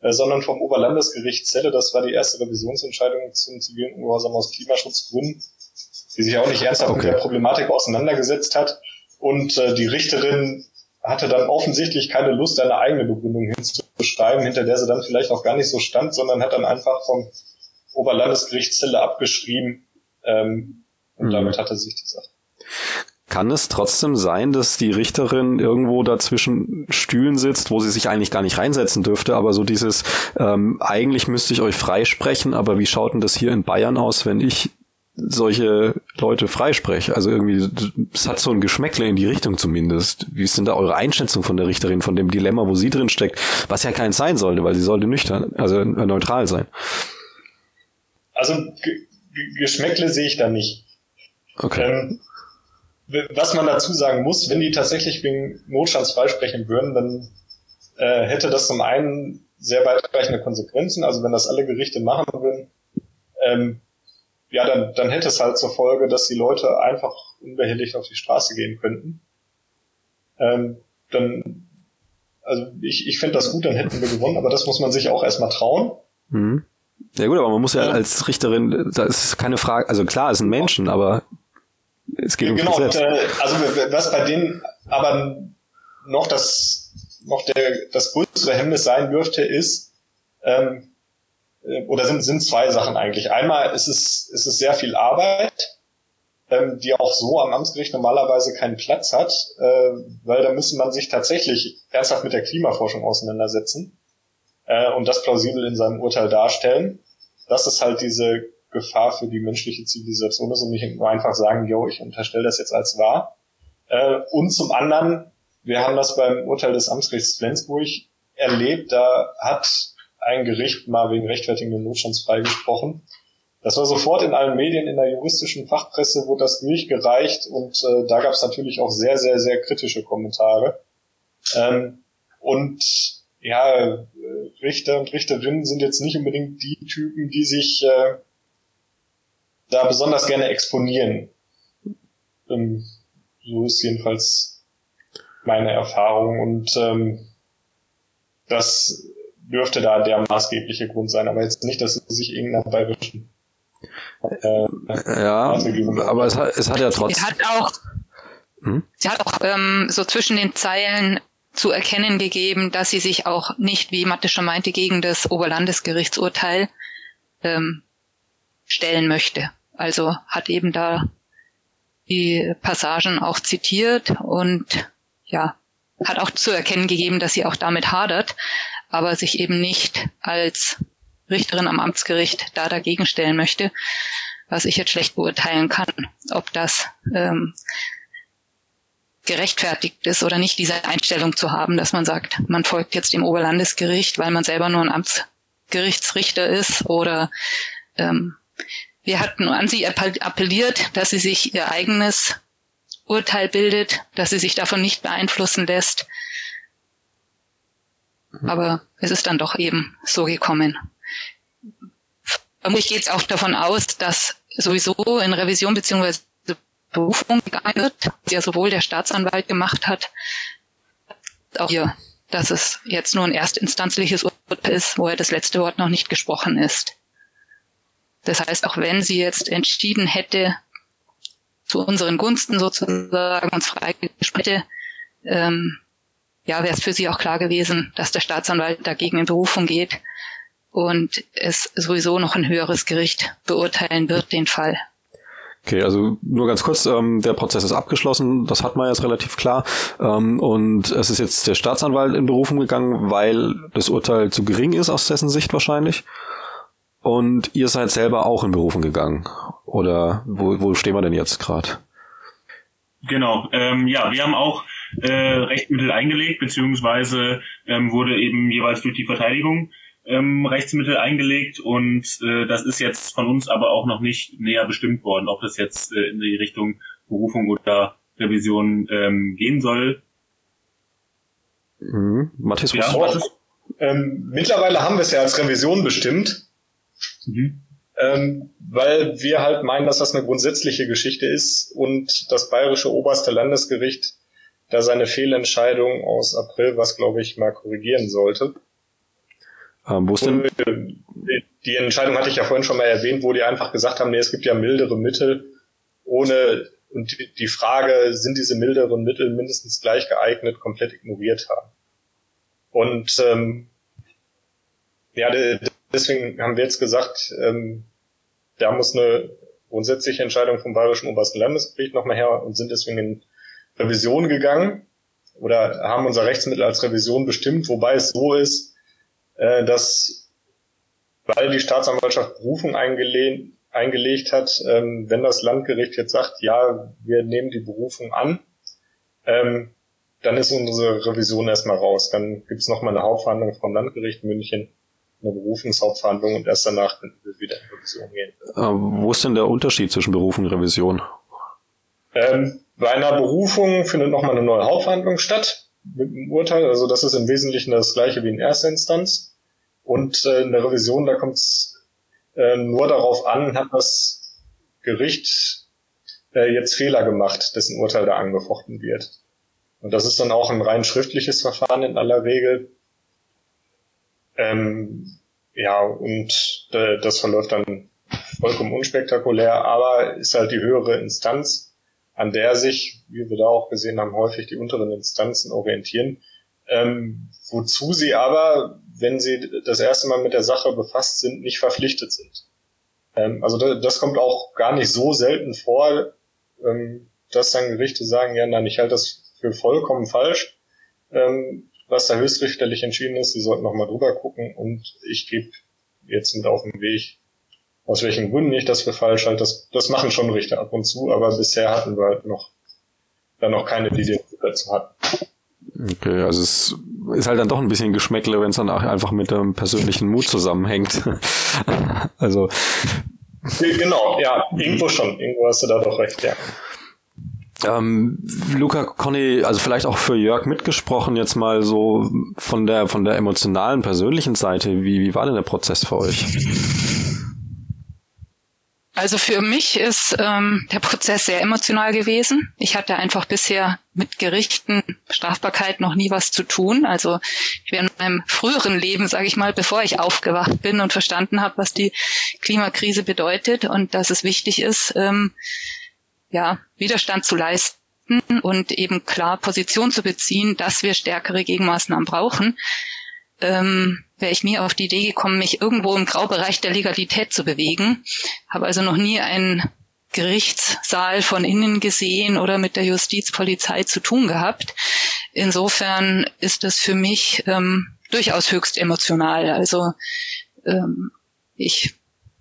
äh, sondern vom Oberlandesgericht Celle. Das war die erste Revisionsentscheidung zum zivilen Ungehorsam aus Klimaschutzgründen, die sich auch nicht ernsthaft okay. mit der Problematik auseinandergesetzt hat. Und äh, die Richterin hatte dann offensichtlich keine Lust, eine eigene Begründung hinzuschreiben, hinter der sie dann vielleicht auch gar nicht so stand, sondern hat dann einfach vom Oberlandesgericht Celle abgeschrieben, ähm, und mhm. damit hatte sich die Sache. Kann es trotzdem sein, dass die Richterin irgendwo dazwischen Stühlen sitzt, wo sie sich eigentlich gar nicht reinsetzen dürfte, aber so dieses, ähm, eigentlich müsste ich euch freisprechen, aber wie schaut denn das hier in Bayern aus, wenn ich solche Leute freispreche? Also irgendwie, es hat so ein Geschmäckle in die Richtung zumindest. Wie ist denn da eure Einschätzung von der Richterin, von dem Dilemma, wo sie drin steckt, was ja keins sein sollte, weil sie sollte nüchtern, also neutral sein? Also G- G- Geschmäckle sehe ich da nicht. Okay. Ähm, was man dazu sagen muss, wenn die tatsächlich wegen Notstands freisprechen würden, dann äh, hätte das zum einen sehr weitreichende Konsequenzen. Also wenn das alle Gerichte machen würden, ähm, ja, dann, dann hätte es halt zur Folge, dass die Leute einfach unbehelligt auf die Straße gehen könnten. Ähm, dann, also ich, ich finde das gut, dann hätten wir gewonnen, aber das muss man sich auch erstmal trauen. Mhm. Ja gut, aber man muss ja, ja als Richterin, da ist keine Frage, also klar, es sind Menschen, aber es geht genau, ums Gesetz. Genau, also was bei denen aber noch das, noch der, das größere Hemmnis sein dürfte, ist, ähm, oder sind, sind zwei Sachen eigentlich. Einmal ist es, ist es sehr viel Arbeit, ähm, die auch so am Amtsgericht normalerweise keinen Platz hat, äh, weil da müsste man sich tatsächlich ernsthaft mit der Klimaforschung auseinandersetzen, äh, und das plausibel in seinem Urteil darstellen. Das ist halt diese Gefahr für die menschliche Zivilisation ist und nicht nur einfach sagen, yo, ich unterstelle das jetzt als wahr. Äh, und zum anderen, wir haben das beim Urteil des Amtsgerichts Flensburg erlebt, da hat ein Gericht mal wegen rechtfertigenden Notstands freigesprochen. Das war sofort in allen Medien, in der juristischen Fachpresse wurde das durchgereicht und äh, da gab es natürlich auch sehr, sehr, sehr kritische Kommentare. Ähm, und ja, Richter und Richterinnen sind jetzt nicht unbedingt die Typen, die sich äh, da besonders gerne exponieren. Ähm, so ist jedenfalls meine Erfahrung und ähm, das dürfte da der maßgebliche Grund sein, aber jetzt nicht, dass sie sich irgendeiner bayerischen äh, ja, aber es hat, es hat ja trotzdem... Sie hat auch, hm? sie hat auch ähm, so zwischen den Zeilen zu erkennen gegeben, dass sie sich auch nicht, wie Matte schon meinte, gegen das Oberlandesgerichtsurteil ähm, stellen möchte. Also hat eben da die Passagen auch zitiert und ja, hat auch zu erkennen gegeben, dass sie auch damit hadert, aber sich eben nicht als Richterin am Amtsgericht da dagegen stellen möchte, was ich jetzt schlecht beurteilen kann, ob das ähm, gerechtfertigt ist oder nicht, diese Einstellung zu haben, dass man sagt, man folgt jetzt dem Oberlandesgericht, weil man selber nur ein Amtsgerichtsrichter ist oder ähm, wir hatten an sie appelliert, dass sie sich ihr eigenes Urteil bildet, dass sie sich davon nicht beeinflussen lässt. Aber es ist dann doch eben so gekommen. Vermutlich geht es auch davon aus, dass sowieso in Revision bzw. Berufung gegangen wird, die ja sowohl der Staatsanwalt gemacht hat, auch hier, dass es jetzt nur ein erstinstanzliches Urteil ist, wo ja das letzte Wort noch nicht gesprochen ist. Das heißt, auch wenn sie jetzt entschieden hätte, zu unseren Gunsten sozusagen uns freigesprochen, ähm, ja, wäre es für sie auch klar gewesen, dass der Staatsanwalt dagegen in Berufung geht und es sowieso noch ein höheres Gericht beurteilen wird, den Fall. Okay, also nur ganz kurz, ähm, der Prozess ist abgeschlossen, das hat man jetzt relativ klar, ähm, und es ist jetzt der Staatsanwalt in Berufung gegangen, weil das Urteil zu gering ist aus dessen Sicht wahrscheinlich. Und ihr seid selber auch in Berufung gegangen. Oder wo, wo stehen wir denn jetzt gerade? Genau, ähm, ja, wir haben auch äh, Rechtsmittel eingelegt, beziehungsweise ähm, wurde eben jeweils durch die Verteidigung ähm, Rechtsmittel eingelegt und äh, das ist jetzt von uns aber auch noch nicht näher bestimmt worden, ob das jetzt äh, in die Richtung Berufung oder Revision ähm, gehen soll. Mhm. Matthias, ja, Matthias? Ähm, mittlerweile haben wir es ja als Revision bestimmt. Mhm. Ähm, weil wir halt meinen, dass das eine grundsätzliche Geschichte ist und das bayerische oberste Landesgericht da seine Fehlentscheidung aus April, was glaube ich mal korrigieren sollte. Ähm, wo ist denn? Die Entscheidung hatte ich ja vorhin schon mal erwähnt, wo die einfach gesagt haben, nee, es gibt ja mildere Mittel, ohne, und die Frage, sind diese milderen Mittel mindestens gleich geeignet, komplett ignoriert haben. Und ähm, ja, deswegen haben wir jetzt gesagt, ähm, da muss eine grundsätzliche Entscheidung vom Bayerischen Obersten Landesgericht nochmal her und sind deswegen in Revision gegangen oder haben unser Rechtsmittel als Revision bestimmt, wobei es so ist, äh, dass, weil die Staatsanwaltschaft Berufung eingelegt, eingelegt hat, ähm, wenn das Landgericht jetzt sagt, ja, wir nehmen die Berufung an, ähm, dann ist unsere Revision erstmal raus. Dann gibt's nochmal eine Hauptverhandlung vom Landgericht München, eine Berufungshauptverhandlung und erst danach können wir wieder in Revision gehen. Äh, wo ist denn der Unterschied zwischen Berufung und Revision? Ähm, bei einer Berufung findet nochmal eine neue Hauptverhandlung statt mit dem Urteil. Also das ist im Wesentlichen das gleiche wie in erster Instanz. Und äh, in der Revision, da kommt es äh, nur darauf an, hat das Gericht äh, jetzt Fehler gemacht, dessen Urteil da angefochten wird. Und das ist dann auch ein rein schriftliches Verfahren in aller Regel. Ähm, ja, und äh, das verläuft dann vollkommen unspektakulär, aber ist halt die höhere Instanz, an der sich, wie wir da auch gesehen haben, häufig die unteren Instanzen orientieren. Ähm, wozu sie aber, wenn sie das erste Mal mit der Sache befasst sind, nicht verpflichtet sind. Ähm, also das, das kommt auch gar nicht so selten vor, ähm, dass dann Gerichte sagen, ja, nein, ich halte das für vollkommen falsch, ähm, was da höchstrichterlich entschieden ist, sie sollten nochmal drüber gucken und ich gebe jetzt mit auf den Weg, aus welchen Gründen ich das für falsch halte. Das, das machen schon Richter ab und zu, aber bisher hatten wir halt noch, dann noch keine, die den dazu hatten. Okay, also es ist halt dann doch ein bisschen Geschmäckle, wenn es dann auch einfach mit dem persönlichen Mut zusammenhängt. Also genau, ja, irgendwo schon, irgendwo hast du da doch recht, ja. Ähm, Luca, Conny, also vielleicht auch für Jörg mitgesprochen, jetzt mal so von der von der emotionalen, persönlichen Seite, wie wie war denn der Prozess für euch? Also für mich ist ähm, der Prozess sehr emotional gewesen. Ich hatte einfach bisher mit Gerichten, Strafbarkeit noch nie was zu tun. Also ich wäre in meinem früheren Leben, sage ich mal, bevor ich aufgewacht bin und verstanden habe, was die Klimakrise bedeutet und dass es wichtig ist, ähm, ja, Widerstand zu leisten und eben klar Position zu beziehen, dass wir stärkere Gegenmaßnahmen brauchen, ähm, wäre ich nie auf die Idee gekommen, mich irgendwo im Graubereich der Legalität zu bewegen. Habe also noch nie einen Gerichtssaal von innen gesehen oder mit der Justizpolizei zu tun gehabt. Insofern ist das für mich ähm, durchaus höchst emotional. Also ähm, ich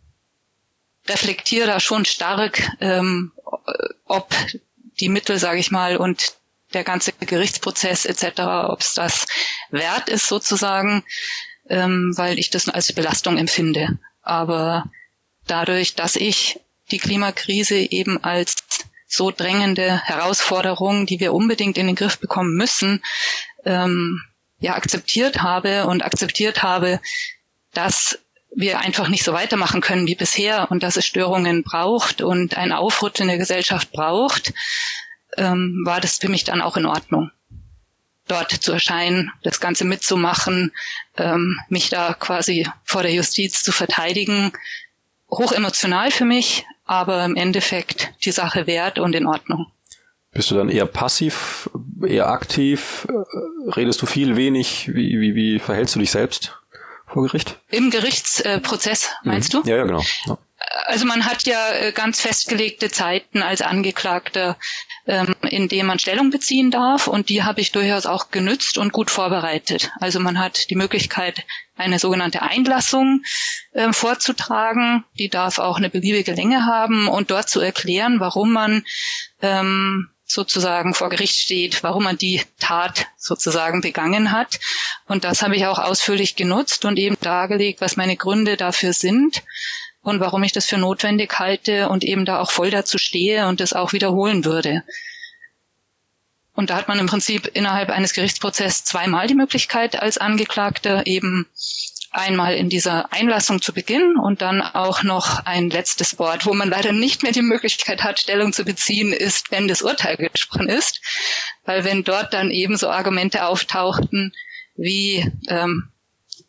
reflektiere da schon stark, ähm, ob die Mittel, sage ich mal, und der ganze Gerichtsprozess et cetera, ob es das wert ist sozusagen, ähm, weil ich das als Belastung empfinde. Aber dadurch, dass ich die Klimakrise eben als so drängende Herausforderung, die wir unbedingt in den Griff bekommen müssen, ähm, ja akzeptiert habe und akzeptiert habe, dass wir einfach nicht so weitermachen können wie bisher und dass es Störungen braucht und ein Aufrütteln der Gesellschaft braucht, ähm, war das für mich dann auch in Ordnung, dort zu erscheinen, das Ganze mitzumachen, ähm, mich da quasi vor der Justiz zu verteidigen. Hochemotional für mich, aber im Endeffekt die Sache wert und in Ordnung. Bist du dann eher passiv, eher aktiv? Redest du viel, wenig? Wie, wie, wie verhältst du dich selbst vor Gericht? Im Gerichtsprozess, meinst mhm. du? Ja, ja, genau. Ja. Also man hat ja ganz festgelegte Zeiten als Angeklagter, ähm, in denen man Stellung beziehen darf, und die habe ich durchaus auch genützt und gut vorbereitet. Also man hat die Möglichkeit, eine sogenannte Einlassung äh, vorzutragen. Die darf auch eine beliebige Länge haben und dort zu erklären, warum man ähm, sozusagen vor Gericht steht, warum man die Tat sozusagen begangen hat. Und das habe ich auch ausführlich genutzt und eben dargelegt, was meine Gründe dafür sind und warum ich das für notwendig halte und eben da auch voll dazu stehe und das auch wiederholen würde. Und da hat man im Prinzip innerhalb eines Gerichtsprozesses zweimal die Möglichkeit als Angeklagter, eben einmal in dieser Einlassung zu beginnen und dann auch noch ein letztes Wort, wo man leider nicht mehr die Möglichkeit hat, Stellung zu beziehen, ist, wenn das Urteil gesprochen ist. Weil wenn dort dann eben so Argumente auftauchten wie, ähm,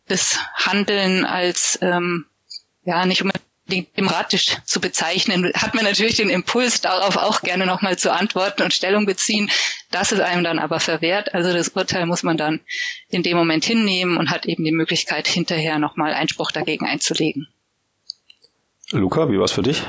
das Handeln als ähm, ja nicht unbedingt demokratisch zu bezeichnen, hat man natürlich den Impuls, darauf auch gerne nochmal zu antworten und Stellung beziehen. Das ist einem dann aber verwehrt. Also das Urteil muss man dann in dem Moment hinnehmen und hat eben die Möglichkeit, hinterher nochmal Einspruch dagegen einzulegen. Luca, wie war's für dich?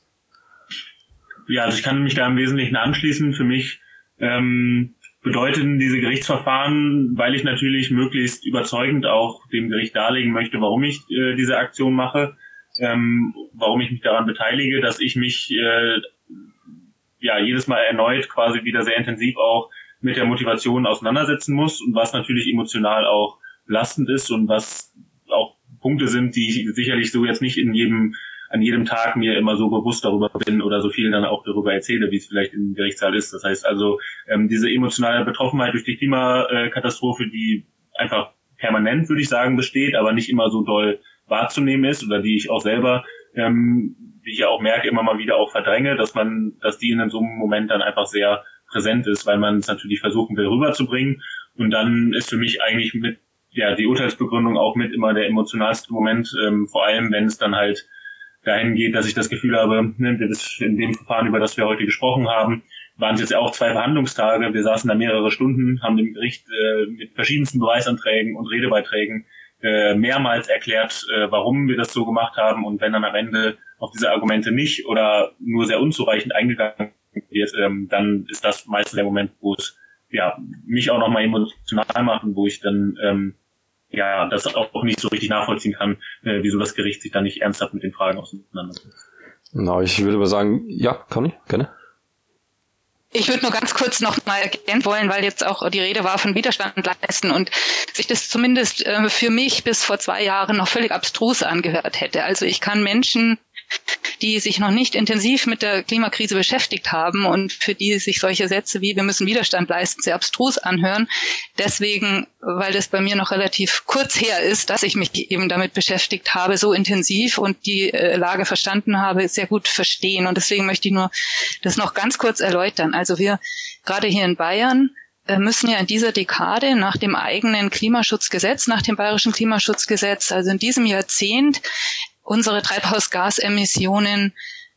Ja, also ich kann mich da im Wesentlichen anschließen. Für mich ähm, bedeuten diese Gerichtsverfahren, weil ich natürlich möglichst überzeugend auch dem Gericht darlegen möchte, warum ich äh, diese Aktion mache, ähm, warum ich mich daran beteilige, dass ich mich äh, ja jedes Mal erneut quasi wieder sehr intensiv auch mit der Motivation auseinandersetzen muss und was natürlich emotional auch belastend ist und was auch Punkte sind, die ich sicherlich so jetzt nicht in jedem an jedem Tag mir immer so bewusst darüber bin oder so viel dann auch darüber erzähle, wie es vielleicht im Gerichtssaal ist. Das heißt also, ähm, diese emotionale Betroffenheit durch die Klimakatastrophe, die einfach permanent, würde ich sagen, besteht, aber nicht immer so doll wahrzunehmen ist oder die ich auch selber, ähm, wie ich ja auch merke, immer mal wieder auch verdränge, dass man, dass die in so einem Moment dann einfach sehr präsent ist, weil man es natürlich versuchen will rüberzubringen. Und dann ist für mich eigentlich mit, ja, die Urteilsbegründung auch mit immer der emotionalste Moment, ähm, vor allem wenn es dann halt dahin geht, dass ich das Gefühl habe, ne, das in dem Verfahren, über das wir heute gesprochen haben, waren es jetzt auch zwei Verhandlungstage. Wir saßen da mehrere Stunden, haben dem Gericht äh, mit verschiedensten Beweisanträgen und Redebeiträgen äh, mehrmals erklärt, äh, warum wir das so gemacht haben. Und wenn dann am Ende auf diese Argumente nicht oder nur sehr unzureichend eingegangen wird, ähm, dann ist das meistens der Moment, wo es ja mich auch nochmal emotional macht und wo ich dann ähm, ja, das auch nicht so richtig nachvollziehen kann, äh, wieso das Gericht sich da nicht ernsthaft mit den Fragen auseinandersetzt. Na, ich würde aber sagen, ja, Conny, gerne. Ich würde nur ganz kurz noch mal ergänzen wollen, weil jetzt auch die Rede war von Widerstand leisten und sich das zumindest äh, für mich bis vor zwei Jahren noch völlig abstrus angehört hätte. Also ich kann Menschen, die sich noch nicht intensiv mit der Klimakrise beschäftigt haben und für die sich solche Sätze wie wir müssen Widerstand leisten sehr abstrus anhören. Deswegen, weil das bei mir noch relativ kurz her ist, dass ich mich eben damit beschäftigt habe, so intensiv und die äh, Lage verstanden habe, sehr gut verstehen. Und deswegen möchte ich nur das noch ganz kurz erläutern. Also wir gerade hier in Bayern äh, müssen ja in dieser Dekade nach dem eigenen Klimaschutzgesetz, nach dem bayerischen Klimaschutzgesetz, also in diesem Jahrzehnt, unsere Treibhausgasemissionen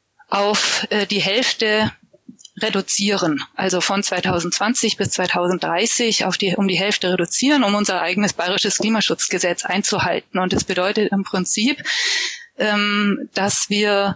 auf äh, die Hälfte reduzieren, also von zweitausendzwanzig bis zweitausenddreißig auf die, um die Hälfte reduzieren, um unser eigenes bayerisches Klimaschutzgesetz einzuhalten. Und das bedeutet im Prinzip, ähm, dass wir,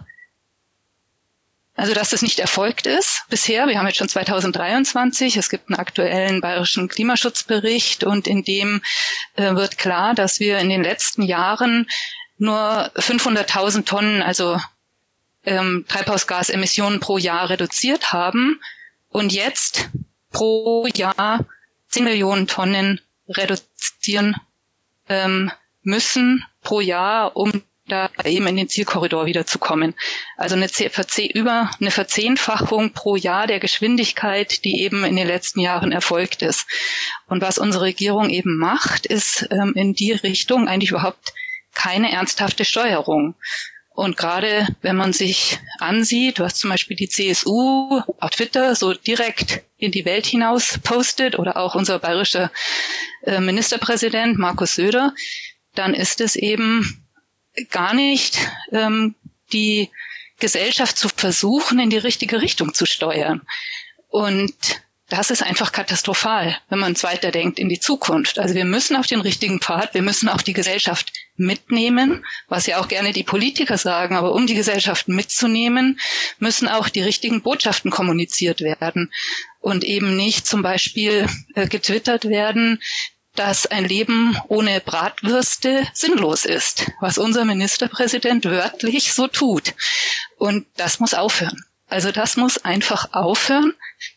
also dass das nicht erfolgt ist bisher. Wir haben jetzt schon zweitausenddreiundzwanzig, es gibt einen aktuellen bayerischen Klimaschutzbericht und in dem äh, wird klar, dass wir in den letzten Jahren nur fünfhunderttausend Tonnen, also ähm, Treibhausgasemissionen pro Jahr reduziert haben und jetzt pro Jahr zehn Millionen Tonnen reduzieren ähm, müssen pro Jahr, um da eben in den Zielkorridor wiederzukommen. Also eine, über eine Verzehnfachung pro Jahr der Geschwindigkeit, die eben in den letzten Jahren erfolgt ist. Und was unsere Regierung eben macht, ist ähm, in die Richtung eigentlich überhaupt keine ernsthafte Steuerung. Und gerade wenn man sich ansieht, was zum Beispiel die C S U auf Twitter so direkt in die Welt hinaus postet oder auch unser bayerischer äh, Ministerpräsident Markus Söder, dann ist es eben gar nicht ähm, die Gesellschaft zu versuchen, in die richtige Richtung zu steuern. Und das ist einfach katastrophal, wenn man weiterdenkt in die Zukunft. Also wir müssen auf den richtigen Pfad, wir müssen auch die Gesellschaft mitnehmen, was ja auch gerne die Politiker sagen, aber um die Gesellschaft mitzunehmen, müssen auch die richtigen Botschaften kommuniziert werden und eben nicht zum Beispiel äh, getwittert werden, dass ein Leben ohne Bratwürste sinnlos ist, was unser Ministerpräsident wörtlich so tut. Und das muss aufhören. Also das muss einfach aufhören,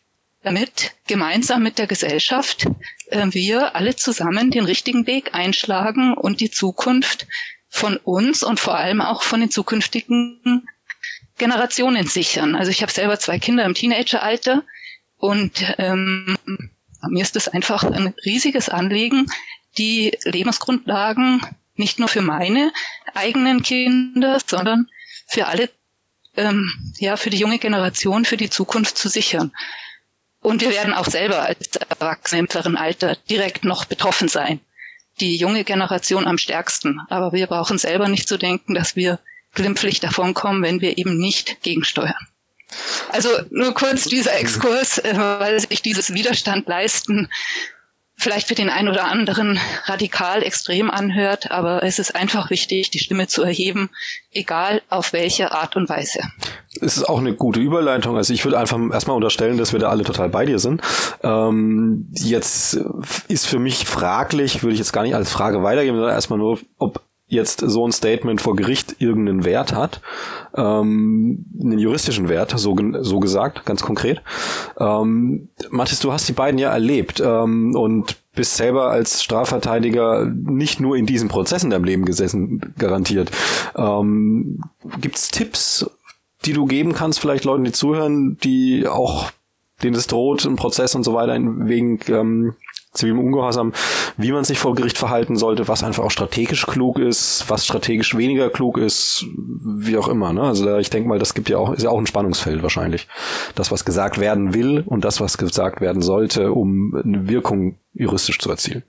damit gemeinsam mit der Gesellschaft äh, wir alle zusammen den richtigen Weg einschlagen und die Zukunft von uns und vor allem auch von den zukünftigen Generationen sichern. Also ich habe selber zwei Kinder im Teenageralter und ähm, mir ist es einfach ein riesiges Anliegen, die Lebensgrundlagen nicht nur für meine eigenen Kinder, sondern für alle, ähm, ja, für die junge Generation, für die Zukunft zu sichern. Und wir werden auch selber als Erwachsene im mittleren Alter direkt noch betroffen sein. die junge Generation am stärksten. Aber wir brauchen selber nicht zu denken, dass wir glimpflich davonkommen, wenn wir eben nicht gegensteuern. Also nur kurz dieser Exkurs, weil sich dieses Widerstand leisten vielleicht für den einen oder anderen radikal extrem anhört, aber es ist einfach wichtig, die Stimme zu erheben, egal auf welche Art und Weise. Es ist auch eine gute Überleitung. Also ich würde einfach erstmal unterstellen, dass wir da alle total bei dir sind. Ähm, jetzt ist für mich fraglich, würde ich jetzt gar nicht als Frage weitergeben, sondern erstmal nur, ob jetzt so ein Statement vor Gericht irgendeinen Wert hat, ähm, einen juristischen Wert, so, so gesagt, ganz konkret. Ähm, Mathis, du hast die beiden ja erlebt ähm, und bist selber als Strafverteidiger nicht nur in diesen Prozessen in deinem Leben gesessen, garantiert. Ähm, gibt's Tipps, die du geben kannst, vielleicht Leuten, die zuhören, die auch, denen es droht, ein Prozess und so weiter wegen ähm, zivilem Ungehorsam, wie man sich vor Gericht verhalten sollte, was einfach auch strategisch klug ist, was strategisch weniger klug ist, wie auch immer, ne? Also da, ich denke mal, das gibt ja auch, ist ja auch ein Spannungsfeld wahrscheinlich. Das, was gesagt werden will und das, was gesagt werden sollte, um eine Wirkung juristisch zu erzielen.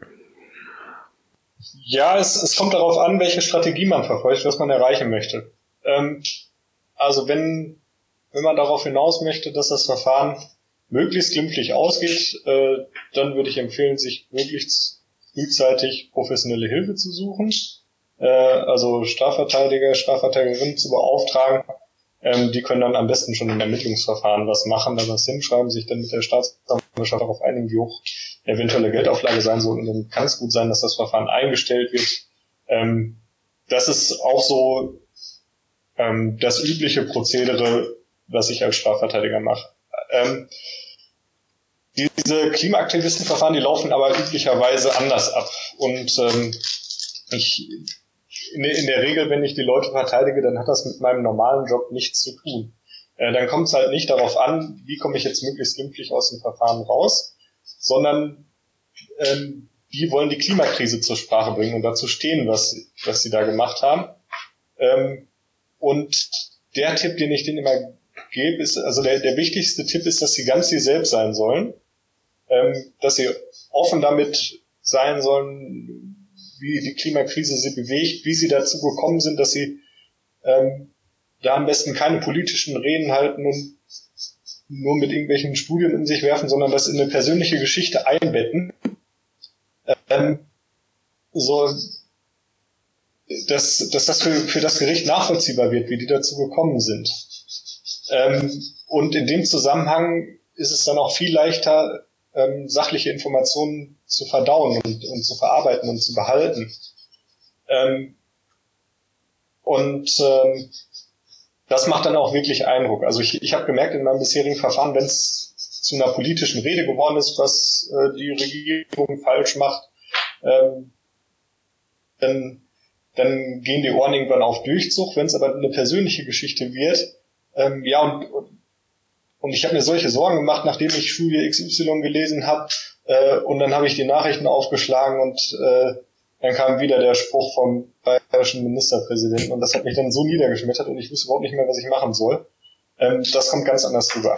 Ja, es, es kommt darauf an, welche Strategie man verfolgt, was man erreichen möchte. Ähm, also wenn, wenn man darauf hinaus möchte, dass das Verfahren möglichst glimpflich ausgeht, äh, dann würde ich empfehlen, sich möglichst frühzeitig professionelle Hilfe zu suchen, äh, also Strafverteidiger, Strafverteidigerinnen zu beauftragen. Ähm, die können dann am besten schon im Ermittlungsverfahren was machen, da was hinschreiben, sich dann mit der Staatsanwaltschaft darauf einigen, wie hoch eventuelle Geldauflage sein soll. Und dann kann es gut sein, dass das Verfahren eingestellt wird. Ähm, das ist auch so ähm, das übliche Prozedere, was ich als Strafverteidiger mache. Ähm, diese Klimaaktivistenverfahren, die laufen aber üblicherweise anders ab. Und ähm, ich in, in der Regel, wenn ich die Leute verteidige, dann hat das mit meinem normalen Job nichts zu tun. Äh, dann kommt es halt nicht darauf an, wie komme ich jetzt möglichst glimpflich aus dem Verfahren raus, sondern ähm, die wollen die Klimakrise zur Sprache bringen und dazu stehen, was, was sie da gemacht haben. Ähm, und der Tipp, den ich denen immer gebe, ist, also der, der wichtigste Tipp ist, dass sie ganz sie selbst sein sollen, ähm, dass sie offen damit sein sollen, wie die Klimakrise sie bewegt, wie sie dazu gekommen sind, dass sie ähm, da am besten keine politischen Reden halten und nur mit irgendwelchen Studien in sich werfen, sondern das in eine persönliche Geschichte einbetten. Ähm, so, dass, dass das für, für das Gericht nachvollziehbar wird, wie die dazu gekommen sind. Ähm, und in dem Zusammenhang ist es dann auch viel leichter, ähm, sachliche Informationen zu verdauen und, und zu verarbeiten und zu behalten. Ähm, und ähm, das macht dann auch wirklich Eindruck. Also ich, ich habe gemerkt in meinem bisherigen Verfahren, wenn es zu einer politischen Rede geworden ist, was äh, die Regierung falsch macht, ähm, dann, dann gehen die Ohren irgendwann auf Durchzug. Wenn es aber eine persönliche Geschichte wird, ähm, ja, und, und ich habe mir solche Sorgen gemacht, nachdem ich Studie X Y gelesen habe, äh, und dann habe ich die Nachrichten aufgeschlagen und äh, dann kam wieder der Spruch vom bayerischen Ministerpräsidenten und das hat mich dann so niedergeschmettert und ich wusste überhaupt nicht mehr, was ich machen soll. Ähm, das kommt ganz anders rüber.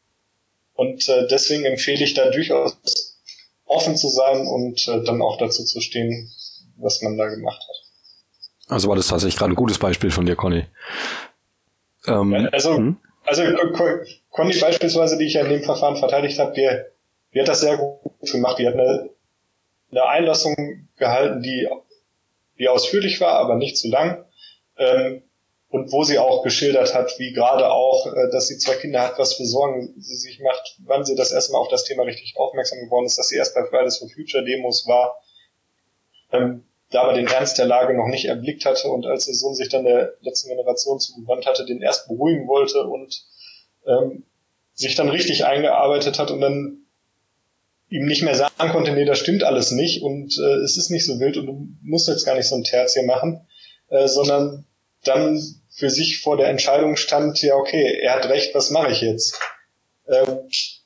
Und äh, deswegen empfehle ich da durchaus offen zu sein und äh, dann auch dazu zu stehen, was man da gemacht hat. Also war das tatsächlich gerade ein gutes Beispiel von dir, Conny. Ähm, also, hm? also Conny beispielsweise, die ich ja in dem Verfahren verteidigt habe, die, die hat das sehr gut gemacht. Die hat eine, eine Einlassung gehalten, die, die ausführlich war, aber nicht zu lang. Ähm, und wo sie auch geschildert hat, wie gerade auch, äh, dass sie zwei Kinder hat, was für Sorgen sie sich macht, wann sie das erste Mal auf das Thema richtig aufmerksam geworden ist, dass sie erst bei Fridays for Future Demos war, ähm, da aber den Ernst der Lage noch nicht erblickt hatte und als ihr Sohn sich dann der letzten Generation zugewandt hatte, den erst beruhigen wollte und ähm, sich dann richtig eingearbeitet hat und dann ihm nicht mehr sagen konnte, nee, das stimmt alles nicht und äh, es ist nicht so wild und du musst jetzt gar nicht so ein Terz hier machen, äh, sondern dann für sich vor der Entscheidung stand, ja okay, er hat recht, was mache ich jetzt? Ähm,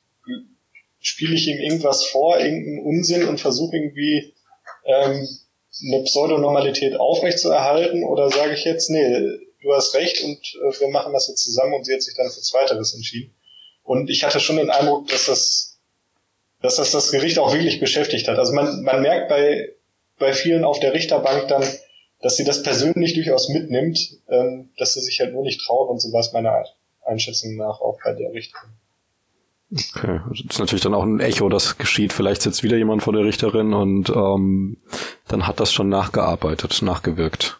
spiele ich ihm irgendwas vor, irgendeinen Unsinn und versuche irgendwie ähm, eine Pseudonormalität aufrechtzuerhalten oder sage ich jetzt, nee, du hast recht und äh, wir machen das jetzt zusammen und sie hat sich dann für Zweiteres entschieden. Und ich hatte schon den Eindruck, dass das dass das das Gericht auch wirklich beschäftigt hat. Also man man merkt bei bei vielen auf der Richterbank dann, dass sie das persönlich durchaus mitnimmt, ähm, dass sie sich halt nur nicht trauen, und so war es meiner Einschätzung nach auch bei der Richterin. Okay, das ist natürlich dann auch ein Echo, das geschieht. Vielleicht sitzt wieder jemand vor der Richterin und ähm, dann hat das schon nachgearbeitet, nachgewirkt.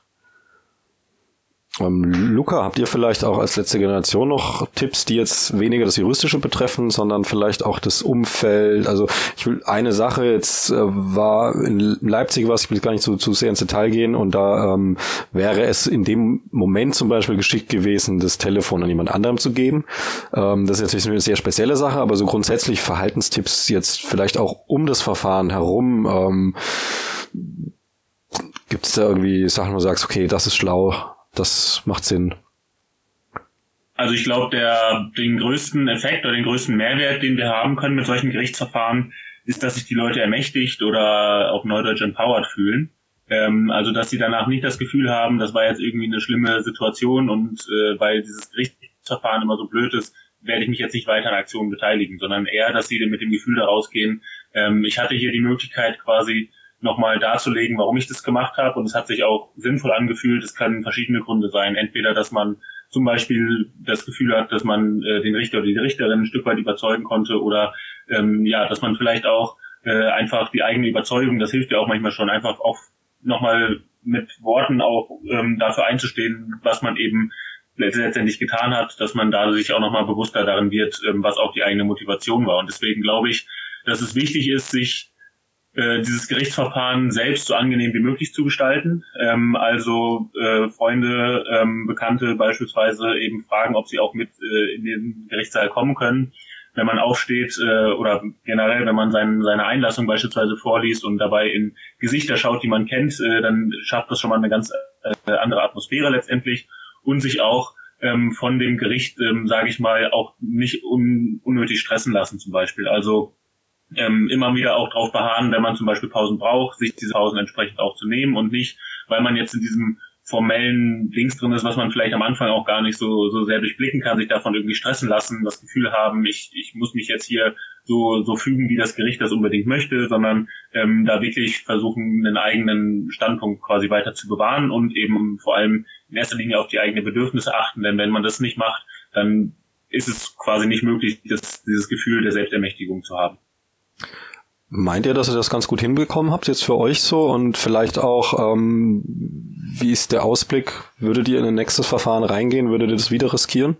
Ähm, Luca, habt ihr vielleicht auch als letzte Generation noch Tipps, die jetzt weniger das Juristische betreffen, sondern vielleicht auch das Umfeld? Also ich will eine Sache, jetzt äh, war in Leipzig was, ich will gar nicht so zu sehr ins Detail gehen, und da ähm, wäre es in dem Moment zum Beispiel geschickt gewesen, das Telefon an jemand anderem zu geben. Ähm, das ist jetzt eine sehr spezielle Sache, aber so grundsätzlich Verhaltenstipps jetzt vielleicht auch um das Verfahren herum. Ähm, gibt es da irgendwie Sachen, wo du sagst, okay, das ist schlau, das macht Sinn? Also ich glaube, der den größten Effekt oder den größten Mehrwert, den wir haben können mit solchen Gerichtsverfahren, ist, dass sich die Leute ermächtigt oder auf Neudeutsch empowered fühlen. Ähm, also dass sie danach nicht das Gefühl haben, das war jetzt irgendwie eine schlimme Situation und äh, weil dieses Gerichtsverfahren immer so blöd ist, werde ich mich jetzt nicht weiter an Aktionen beteiligen, sondern eher, dass sie mit dem Gefühl da rausgehen, ähm, ich hatte hier die Möglichkeit quasi nochmal darzulegen, warum ich das gemacht habe, und es hat sich auch sinnvoll angefühlt. Es können verschiedene Gründe sein. Entweder, dass man zum Beispiel das Gefühl hat, dass man äh, den Richter oder die Richterin ein Stück weit überzeugen konnte, oder ähm, ja, dass man vielleicht auch äh, einfach die eigene Überzeugung, das hilft ja auch manchmal schon, einfach auch nochmal mit Worten auch ähm, dafür einzustehen, was man eben letztendlich getan hat, dass man da sich auch nochmal bewusster darin wird, ähm, was auch die eigene Motivation war. Und deswegen glaube ich, dass es wichtig ist, sich dieses Gerichtsverfahren selbst so angenehm wie möglich zu gestalten. Ähm, also äh, Freunde, ähm, Bekannte beispielsweise eben fragen, ob sie auch mit äh, in den Gerichtssaal kommen können. Wenn man aufsteht äh, oder generell, wenn man sein, seine Einlassung beispielsweise vorliest und dabei in Gesichter schaut, die man kennt, äh, dann schafft das schon mal eine ganz äh, andere Atmosphäre letztendlich, und sich auch ähm, von dem Gericht, ähm, sage ich mal, auch nicht un- unnötig stressen lassen zum Beispiel. Also Ähm, immer wieder auch drauf beharren, wenn man zum Beispiel Pausen braucht, sich diese Pausen entsprechend auch zu nehmen, und nicht, weil man jetzt in diesem formellen Dings drin ist, was man vielleicht am Anfang auch gar nicht so so sehr durchblicken kann, sich davon irgendwie stressen lassen, das Gefühl haben, ich ich muss mich jetzt hier so so fügen, wie das Gericht das unbedingt möchte, sondern ähm, da wirklich versuchen, einen eigenen Standpunkt quasi weiter zu bewahren und eben vor allem in erster Linie auf die eigenen Bedürfnisse achten, denn wenn man das nicht macht, dann ist es quasi nicht möglich, das, dieses Gefühl der Selbstermächtigung zu haben. Meint ihr, dass ihr das ganz gut hinbekommen habt, jetzt für euch so? Und vielleicht auch, ähm, wie ist der Ausblick? Würdet ihr in ein nächstes Verfahren reingehen? Würdet ihr das wieder riskieren?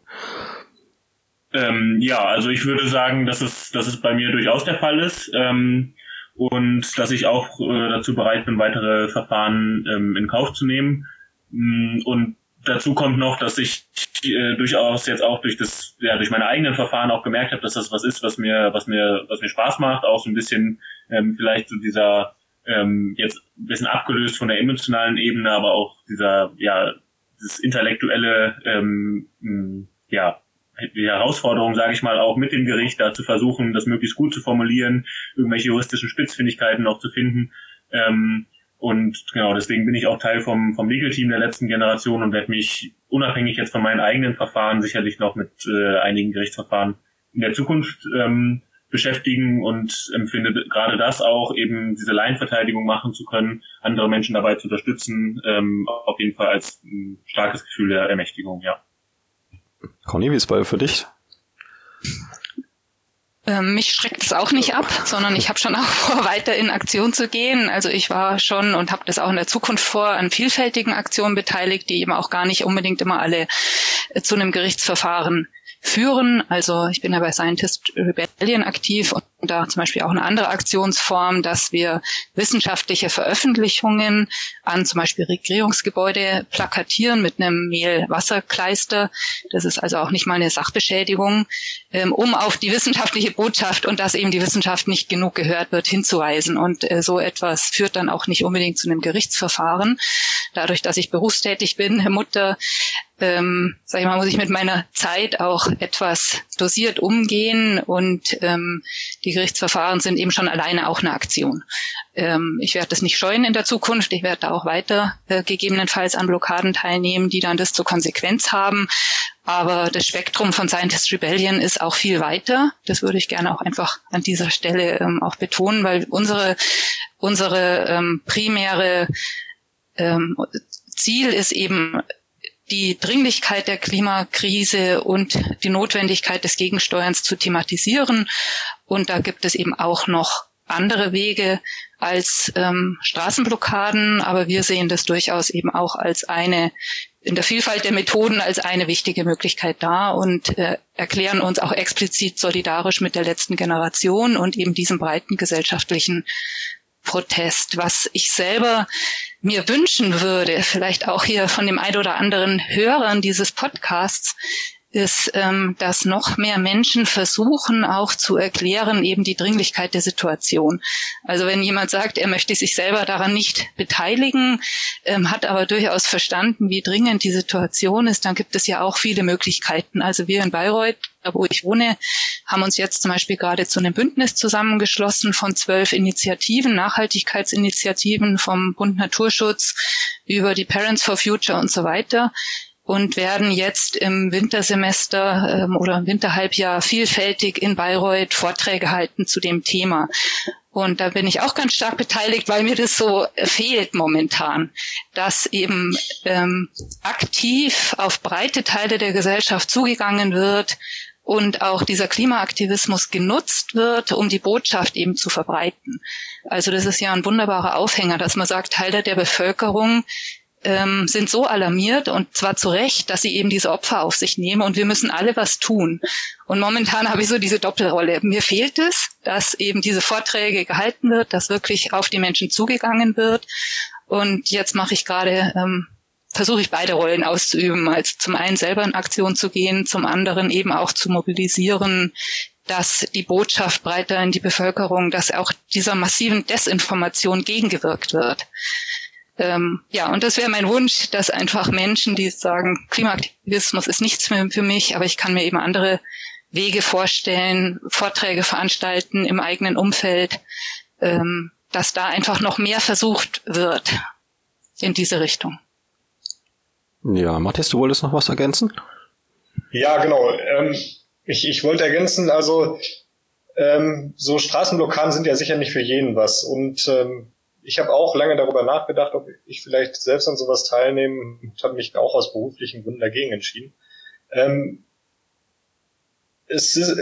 Ähm, ja, also ich würde sagen, dass es, dass es bei mir durchaus der Fall ist. Ähm, und dass ich auch äh, dazu bereit bin, weitere Verfahren ähm, in Kauf zu nehmen. Und dazu kommt noch, dass ich äh, durchaus jetzt auch durch das, ja, durch meine eigenen Verfahren auch gemerkt habe, dass das was ist, was mir, was mir, was mir Spaß macht, auch so ein bisschen ähm, vielleicht so dieser ähm, jetzt ein bisschen abgelöst von der emotionalen Ebene, aber auch dieser, ja, das intellektuelle, ähm, mh, ja, die Herausforderung, sage ich mal, auch mit dem Gericht, da zu versuchen, das möglichst gut zu formulieren, irgendwelche juristischen Spitzfindigkeiten noch zu finden. Ähm, Und genau, deswegen bin ich auch Teil vom vom Legal-Team der letzten Generation und werde mich unabhängig jetzt von meinen eigenen Verfahren sicherlich noch mit äh, einigen Gerichtsverfahren in der Zukunft ähm, beschäftigen und empfinde gerade das auch, eben diese Laienverteidigung machen zu können, andere Menschen dabei zu unterstützen, ähm, auf jeden Fall als ein starkes Gefühl der Ermächtigung, ja. Conny, wie ist es für dich? Ähm, mich schreckt es auch nicht ab, sondern ich habe schon auch vor, weiter in Aktion zu gehen. Also ich war schon und habe das auch in der Zukunft vor, an vielfältigen Aktionen beteiligt, die eben auch gar nicht unbedingt immer alle äh, zu einem Gerichtsverfahren führen. Also ich bin ja bei Scientist Rebellion aktiv und da zum Beispiel auch eine andere Aktionsform, dass wir wissenschaftliche Veröffentlichungen an zum Beispiel Regierungsgebäude plakatieren mit einem Mehl-Wasser-Kleister. Das ist also auch nicht mal eine Sachbeschädigung, um auf die wissenschaftliche Botschaft und dass eben die Wissenschaft nicht genug gehört wird, hinzuweisen. Und so etwas führt dann auch nicht unbedingt zu einem Gerichtsverfahren. dadurch, dass ich berufstätig bin, Mutter, ähm, sag ich mal, muss ich mit meiner Zeit auch etwas dosiert umgehen und ähm, die Gerichtsverfahren sind eben schon alleine auch eine Aktion. Ähm, ich werde das nicht scheuen in der Zukunft, ich werde da auch weiter äh, gegebenenfalls an Blockaden teilnehmen, die dann das zur Konsequenz haben, aber das Spektrum von Scientist Rebellion ist auch viel weiter. Das würde ich gerne auch einfach an dieser Stelle ähm, auch betonen, weil unsere unsere ähm, primäre ähm, Ziel ist eben die Dringlichkeit der Klimakrise und die Notwendigkeit des Gegensteuerns zu thematisieren. Und da gibt es eben auch noch andere Wege als ähm, Straßenblockaden, aber wir sehen das durchaus eben auch als eine, in der Vielfalt der Methoden als eine wichtige Möglichkeit dar und äh, erklären uns auch explizit solidarisch mit der letzten Generation und eben diesem breiten gesellschaftlichen Protest. Was ich selber mir wünschen würde, vielleicht auch hier von dem ein oder anderen Hörern dieses Podcasts, ist, ähm, dass noch mehr Menschen versuchen, auch zu erklären, eben die Dringlichkeit der Situation. Also wenn jemand sagt, er möchte sich selber daran nicht beteiligen, ähm, hat aber durchaus verstanden, wie dringend die Situation ist, dann gibt es ja auch viele Möglichkeiten. Also wir in Bayreuth, da wo ich wohne, haben uns jetzt zum Beispiel gerade zu einem Bündnis zusammengeschlossen von zwölf Initiativen, Nachhaltigkeitsinitiativen vom Bund Naturschutz über die Parents for Future und so weiter, und werden jetzt im Wintersemester ähm, oder im Winterhalbjahr vielfältig in Bayreuth Vorträge halten zu dem Thema. Und da bin ich auch ganz stark beteiligt, weil mir das so fehlt momentan, dass eben ähm, aktiv auf breite Teile der Gesellschaft zugegangen wird und auch dieser Klimaaktivismus genutzt wird, um die Botschaft eben zu verbreiten. Also das ist ja ein wunderbarer Aufhänger, dass man sagt, Teile der Bevölkerung ähm, sind so alarmiert und zwar zu Recht, dass sie eben diese Opfer auf sich nehmen und wir müssen alle was tun. Und momentan habe ich so diese Doppelrolle. Mir fehlt es, dass eben diese Vorträge gehalten wird, dass wirklich auf die Menschen zugegangen wird. Und jetzt mache ich gerade, ähm, versuche ich beide Rollen auszuüben, also zum einen selber in Aktion zu gehen, zum anderen eben auch zu mobilisieren, dass die Botschaft breiter in die Bevölkerung, dass auch dieser massiven Desinformation gegengewirkt wird. Ähm, ja, und das wäre mein Wunsch, dass einfach Menschen, die sagen, Klimaaktivismus ist nichts mehr für mich, aber ich kann mir eben andere Wege vorstellen, Vorträge veranstalten im eigenen Umfeld, ähm, dass da einfach noch mehr versucht wird in diese Richtung. Ja, Matthias, du wolltest noch was ergänzen? Ja, genau. Ähm, ich, ich wollte ergänzen, also ähm, so Straßenblockaden sind ja sicher nicht für jeden was und ähm, ich habe auch lange darüber nachgedacht, ob ich vielleicht selbst an sowas teilnehme und habe mich auch aus beruflichen Gründen dagegen entschieden. Ähm, es, ist,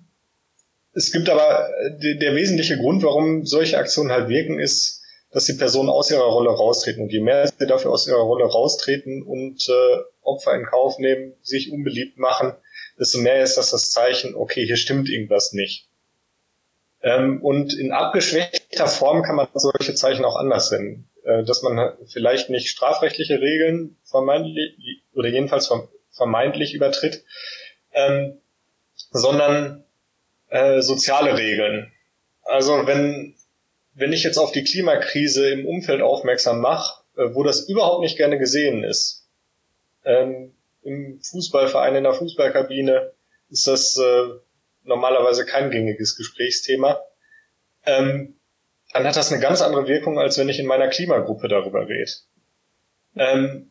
es gibt aber de, der wesentliche Grund, warum solche Aktionen halt wirken, ist, dass die Personen aus ihrer Rolle raustreten. Und je mehr sie dafür aus ihrer Rolle raustreten und äh, Opfer in Kauf nehmen, sich unbeliebt machen, desto mehr ist das das Zeichen, okay, hier stimmt irgendwas nicht. Ähm, und in abgeschwächter Form kann man solche Zeichen auch anders senden. Äh, dass man vielleicht nicht strafrechtliche Regeln vermeintlich oder jedenfalls vermeintlich übertritt, ähm, sondern äh, soziale Regeln. Also wenn wenn ich jetzt auf die Klimakrise im Umfeld aufmerksam mache, äh, wo das überhaupt nicht gerne gesehen ist, ähm, im Fußballverein, in der Fußballkabine, ist das äh, normalerweise kein gängiges Gesprächsthema, ähm, dann hat das eine ganz andere Wirkung, als wenn ich in meiner Klimagruppe darüber rede. Ähm,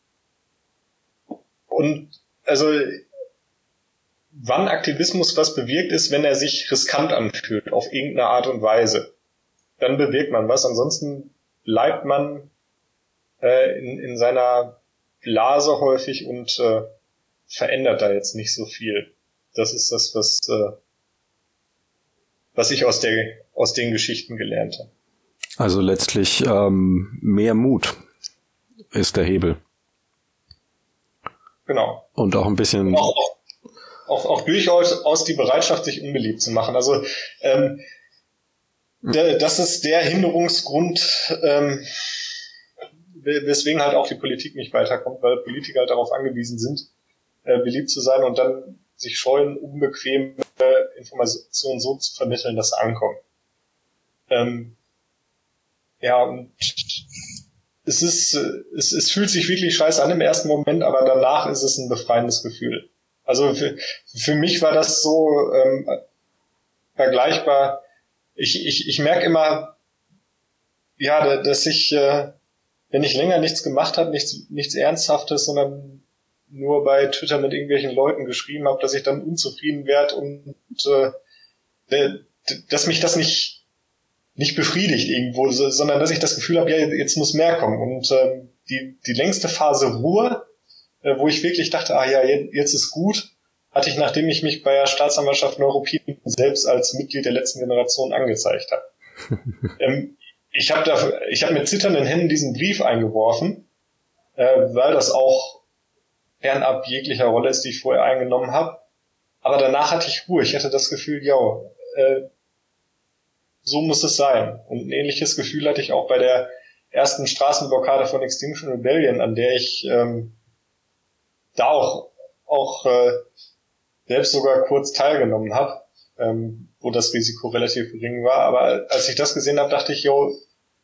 und also wann Aktivismus was bewirkt, ist, wenn er sich riskant anfühlt, auf irgendeine Art und Weise. Dann bewirkt man was, ansonsten bleibt man äh, in, in seiner Blase häufig und äh, verändert da jetzt nicht so viel. Das ist das, was äh, was ich aus der aus den Geschichten gelernt habe. Also letztlich ähm, mehr Mut ist der Hebel. Genau. Und auch ein bisschen auch, auch, auch, auch durchaus aus die Bereitschaft, sich unbeliebt zu machen. Also ähm, der, das ist der Hinderungsgrund, ähm, weswegen halt auch die Politik nicht weiterkommt, weil Politiker halt darauf angewiesen sind, äh, beliebt zu sein und dann sich scheuen, unbequeme Informationen so zu vermitteln, dass sie ankommen. Ähm, ja, und es ist, es, es fühlt sich wirklich scheiße an im ersten Moment, aber danach ist es ein befreiendes Gefühl. Also für, für mich war das so ähm, vergleichbar. Ich, ich, ich merke immer, ja, dass ich, äh, wenn ich länger nichts gemacht habe, nichts, nichts Ernsthaftes, sondern nur bei Twitter mit irgendwelchen Leuten geschrieben habe, dass ich dann unzufrieden werde und äh, dass mich das nicht nicht befriedigt irgendwo, sondern dass ich das Gefühl habe, ja, jetzt muss mehr kommen. Und äh, die die längste Phase Ruhe, äh, wo ich wirklich dachte, ah ja, jetzt ist gut, hatte ich, nachdem ich mich bei der Staatsanwaltschaft Neuruppin selbst als Mitglied der letzten Generation angezeigt habe. ähm, ich habe da, ich habe mit zitternden Händen diesen Brief eingeworfen, äh, weil das auch fernab jeglicher Rolle ist, die ich vorher eingenommen habe. Aber danach hatte ich Ruhe. Ich hatte das Gefühl, ja, äh, so muss es sein. Und ein ähnliches Gefühl hatte ich auch bei der ersten Straßenblockade von Extinction Rebellion, an der ich ähm, da auch, auch äh, selbst sogar kurz teilgenommen habe, ähm, wo das Risiko relativ gering war. Aber als ich das gesehen habe, dachte ich, jo,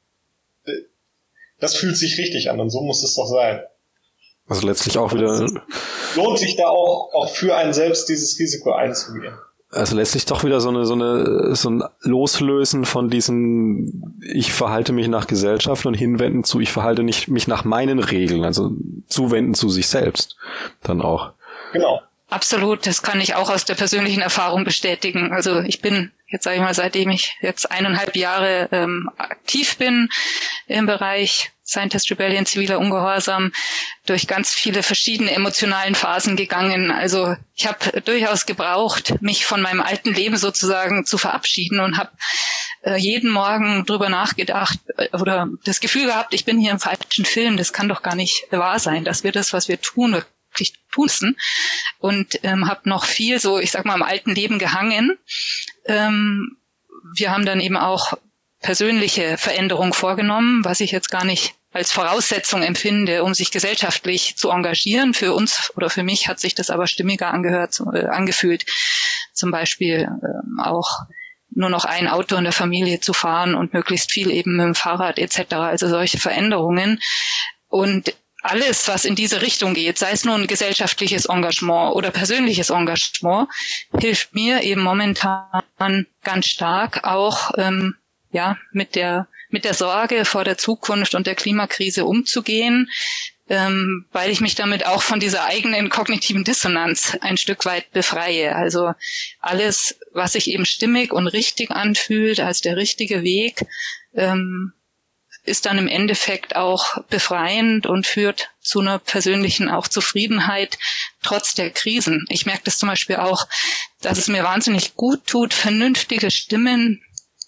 das fühlt sich richtig an und so muss es doch sein. Also letztlich auch wieder... Lohnt sich da auch, auch für einen selbst dieses Risiko einzugehen. Also letztlich doch wieder so eine, so eine, so ein Loslösen von diesen, ich verhalte mich nach Gesellschaft und hinwenden zu, ich verhalte nicht mich nach meinen Regeln, also zuwenden zu sich selbst dann auch. Genau. Absolut, das kann ich auch aus der persönlichen Erfahrung bestätigen. Also ich bin jetzt, sage ich mal, seitdem ich jetzt eineinhalb Jahre ähm, aktiv bin im Bereich Scientist Rebellion, ziviler Ungehorsam, durch ganz viele verschiedene emotionalen Phasen gegangen. Also ich habe durchaus gebraucht, mich von meinem alten Leben sozusagen zu verabschieden und habe äh, jeden Morgen drüber nachgedacht äh, oder das Gefühl gehabt, ich bin hier im falschen Film, das kann doch gar nicht wahr sein, dass wir das, was wir tun, wirklich tun müssen. Und ähm, habe noch viel so, ich sag mal, im alten Leben gehangen. Ähm, wir haben dann eben auch persönliche Veränderungen vorgenommen, was ich jetzt gar nicht als Voraussetzung empfinde, um sich gesellschaftlich zu engagieren. Für uns oder für mich hat sich das aber stimmiger angehört, äh, angefühlt. Zum Beispiel äh, auch nur noch ein Auto in der Familie zu fahren und möglichst viel eben mit dem Fahrrad et cetera. Also solche Veränderungen. Und alles, was in diese Richtung geht, sei es nun ein gesellschaftliches Engagement oder persönliches Engagement, hilft mir eben momentan ganz stark auch ähm, ja mit der mit der Sorge vor der Zukunft und der Klimakrise umzugehen, ähm, weil ich mich damit auch von dieser eigenen kognitiven Dissonanz ein Stück weit befreie. Also alles, was sich eben stimmig und richtig anfühlt als der richtige Weg, ähm, ist dann im Endeffekt auch befreiend und führt zu einer persönlichen auch Zufriedenheit trotz der Krisen. Ich merke das zum Beispiel auch, dass es mir wahnsinnig gut tut, vernünftige Stimmen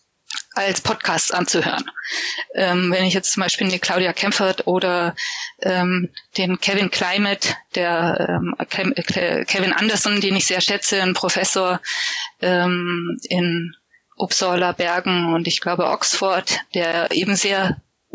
als Podcasts anzuhören. Ähm, wenn ich jetzt zum Beispiel eine Claudia Kempfert oder ähm, den Kevin Climate, der ähm, Kevin Anderson, den ich sehr schätze, ein Professor ähm, in Uppsala, Bergen und ich glaube Oxford, der eben sehr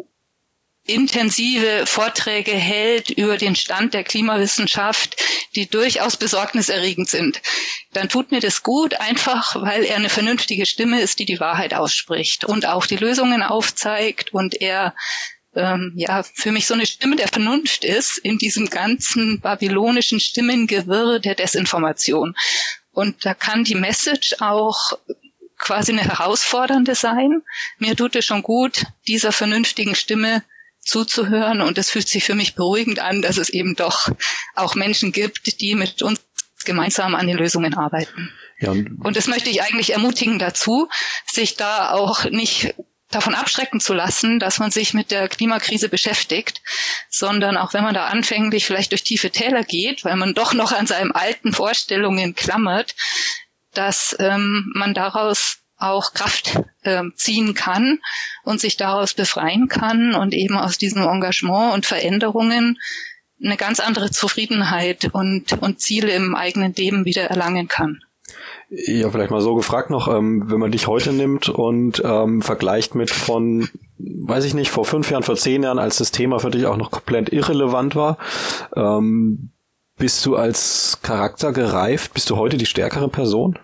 intensive Vorträge hält über den Stand der Klimawissenschaft, die durchaus besorgniserregend sind, dann tut mir das gut, einfach weil er eine vernünftige Stimme ist, die die Wahrheit ausspricht und auch die Lösungen aufzeigt und er ähm, ja für mich so eine Stimme der Vernunft ist in diesem ganzen babylonischen Stimmengewirr der Desinformation. Und da kann die Message auch quasi eine herausfordernde sein. Mir tut es schon gut, dieser vernünftigen Stimme zuzuhören und es fühlt sich für mich beruhigend an, dass es eben doch auch Menschen gibt, die mit uns gemeinsam an den Lösungen arbeiten. Ja, und, und das möchte ich eigentlich ermutigen dazu, sich da auch nicht davon abschrecken zu lassen, dass man sich mit der Klimakrise beschäftigt, sondern auch wenn man da anfänglich vielleicht durch tiefe Täler geht, weil man doch noch an seinen alten Vorstellungen klammert, dass ähm, man daraus auch Kraft äh, ziehen kann und sich daraus befreien kann und eben aus diesem Engagement und Veränderungen eine ganz andere Zufriedenheit und, und Ziele im eigenen Leben wieder erlangen kann. Ja, vielleicht mal so gefragt noch, ähm, wenn man dich heute nimmt und ähm, vergleicht mit von, weiß ich nicht, vor fünf Jahren, vor zehn Jahren, als das Thema für dich auch noch komplett irrelevant war, ähm, bist du als Charakter gereift? Bist du heute die stärkere Person?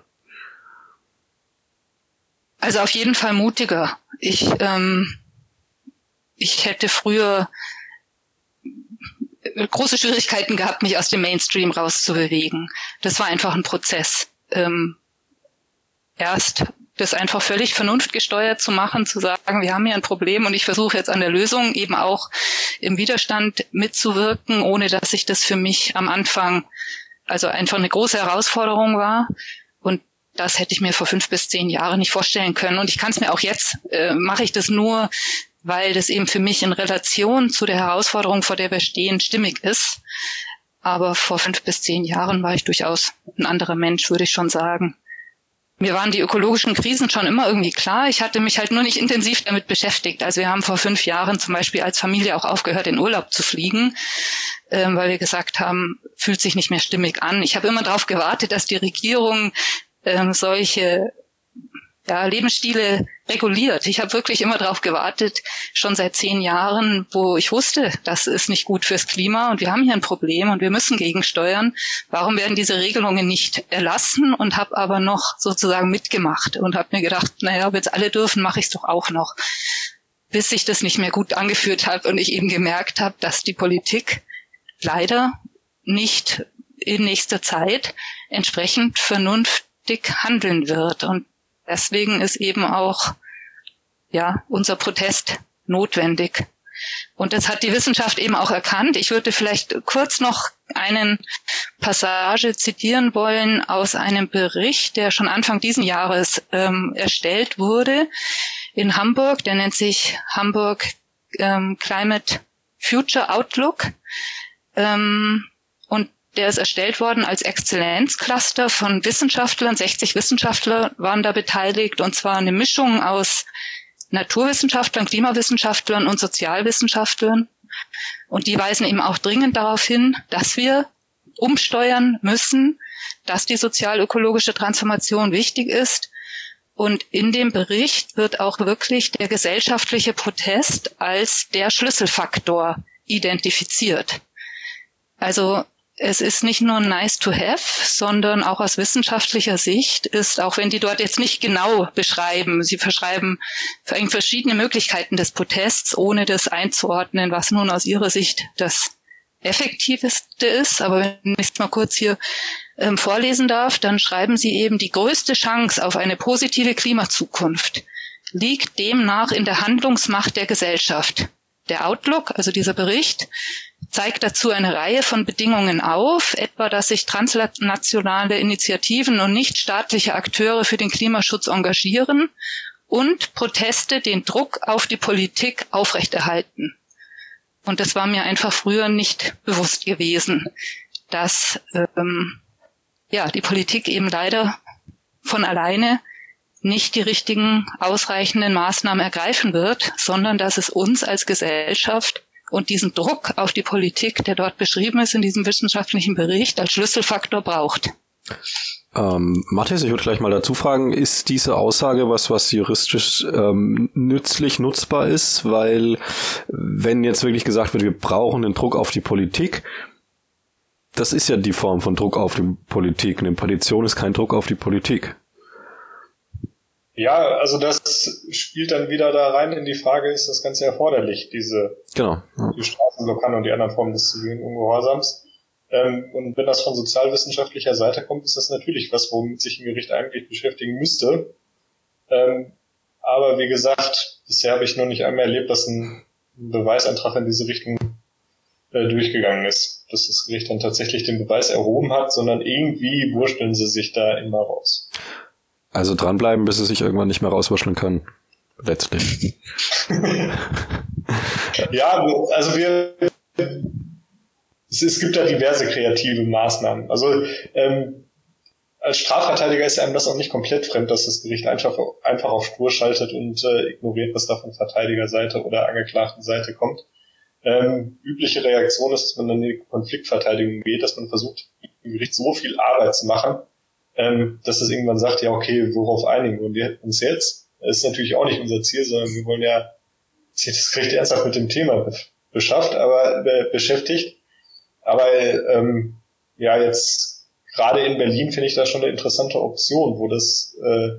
Also auf jeden Fall mutiger. Ich ähm, ich hätte früher große Schwierigkeiten gehabt, mich aus dem Mainstream rauszubewegen. Das war einfach ein Prozess. Ähm, erst das einfach völlig vernunftgesteuert zu machen, zu sagen, wir haben hier ein Problem und ich versuche jetzt an der Lösung eben auch im Widerstand mitzuwirken, ohne dass ich das für mich am Anfang also einfach eine große Herausforderung war. Und das hätte ich mir vor fünf bis zehn Jahren nicht vorstellen können. Und ich kann es mir auch jetzt, äh, mache ich das nur, weil das eben für mich in Relation zu der Herausforderung, vor der wir stehen, stimmig ist. Aber vor fünf bis zehn Jahren war ich durchaus ein anderer Mensch, würde ich schon sagen. Mir waren die ökologischen Krisen schon immer irgendwie klar. Ich hatte mich halt nur nicht intensiv damit beschäftigt. Also wir haben vor fünf Jahren zum Beispiel als Familie auch aufgehört, in Urlaub zu fliegen, äh, weil wir gesagt haben, fühlt sich nicht mehr stimmig an. Ich habe immer darauf gewartet, dass die Regierung äh, solche ja, Lebensstile reguliert. Ich habe wirklich immer darauf gewartet, schon seit zehn Jahren, wo ich wusste, das ist nicht gut fürs Klima und wir haben hier ein Problem und wir müssen gegensteuern. Warum werden diese Regelungen nicht erlassen? Und habe aber noch sozusagen mitgemacht und habe mir gedacht, naja, wenn jetzt alle dürfen, mache ich es doch auch noch. Bis sich das nicht mehr gut angefühlt hat und ich eben gemerkt habe, dass die Politik leider nicht in nächster Zeit entsprechend vernünftig handeln wird. Und deswegen ist eben auch ja unser Protest notwendig. Und das hat die Wissenschaft eben auch erkannt. Ich würde vielleicht kurz noch einen Passage zitieren wollen aus einem Bericht, der schon Anfang diesen Jahres ähm, erstellt wurde in Hamburg. Der nennt sich Hamburg ähm, Climate Future Outlook. Ähm, und der ist erstellt worden als Exzellenzcluster von Wissenschaftlern. sechzig Wissenschaftler waren da beteiligt, und zwar eine Mischung aus Naturwissenschaftlern, Klimawissenschaftlern und Sozialwissenschaftlern. Und die weisen eben auch dringend darauf hin, dass wir umsteuern müssen, dass die sozial-ökologische Transformation wichtig ist. Und in dem Bericht wird auch wirklich der gesellschaftliche Protest als der Schlüsselfaktor identifiziert. Also es ist nicht nur nice to have, sondern auch aus wissenschaftlicher Sicht ist, auch wenn die dort jetzt nicht genau beschreiben, sie verschreiben verschiedene Möglichkeiten des Protests, ohne das einzuordnen, was nun aus ihrer Sicht das Effektivste ist. Aber wenn ich es mal kurz hier ähm, vorlesen darf, dann schreiben sie eben, die größte Chance auf eine positive Klimazukunft liegt demnach in der Handlungsmacht der Gesellschaft. Der Outlook, also dieser Bericht, zeigt dazu eine Reihe von Bedingungen auf, etwa dass sich transnationale Initiativen und nichtstaatliche Akteure für den Klimaschutz engagieren und Proteste den Druck auf die Politik aufrechterhalten. Und das war mir einfach früher nicht bewusst gewesen, dass ähm, ja die Politik eben leider von alleine nicht die richtigen, ausreichenden Maßnahmen ergreifen wird, sondern dass es uns als Gesellschaft und diesen Druck auf die Politik, der dort beschrieben ist in diesem wissenschaftlichen Bericht, als Schlüsselfaktor braucht. Ähm, Matthias, ich würde gleich mal dazu fragen, ist diese Aussage was, was juristisch ähm, nützlich, nutzbar ist? Weil wenn jetzt wirklich gesagt wird, wir brauchen den Druck auf die Politik, das ist ja die Form von Druck auf die Politik. Eine Petition ist kein Druck auf die Politik. Ja, also das spielt dann wieder da rein in die Frage, ist das Ganze erforderlich, diese genau, ja. die Straßenblockade und die anderen Formen des zivilen Ungehorsams. Ähm, und wenn das von sozialwissenschaftlicher Seite kommt, ist das natürlich was, womit sich ein Gericht eigentlich beschäftigen müsste. Ähm, aber wie gesagt, bisher habe ich noch nicht einmal erlebt, dass ein Beweisantrag in diese Richtung äh, durchgegangen ist. Dass das Gericht dann tatsächlich den Beweis erhoben hat, sondern irgendwie wursteln sie sich da immer raus. Also dranbleiben, bis sie sich irgendwann nicht mehr rauswurschteln können. Letztlich. Ja, also wir, es, es gibt da diverse kreative Maßnahmen. Also ähm, als Strafverteidiger ist einem das auch nicht komplett fremd, dass das Gericht einfach, einfach auf Stur schaltet und äh, ignoriert, was da von Verteidigerseite oder Angeklagtenseite kommt. Ähm, übliche Reaktion ist, dass man dann in die Konfliktverteidigung geht, dass man versucht, dem Gericht so viel Arbeit zu machen, ähm, dass es irgendwann sagt, ja okay, worauf einigen wir wir uns jetzt? Das ist natürlich auch nicht unser Ziel, sondern wir wollen ja, das Gericht ernsthaft mit dem Thema be- beschafft, aber be- beschäftigt. Aber ähm, ja, jetzt gerade in Berlin finde ich das schon eine interessante Option, wo das äh,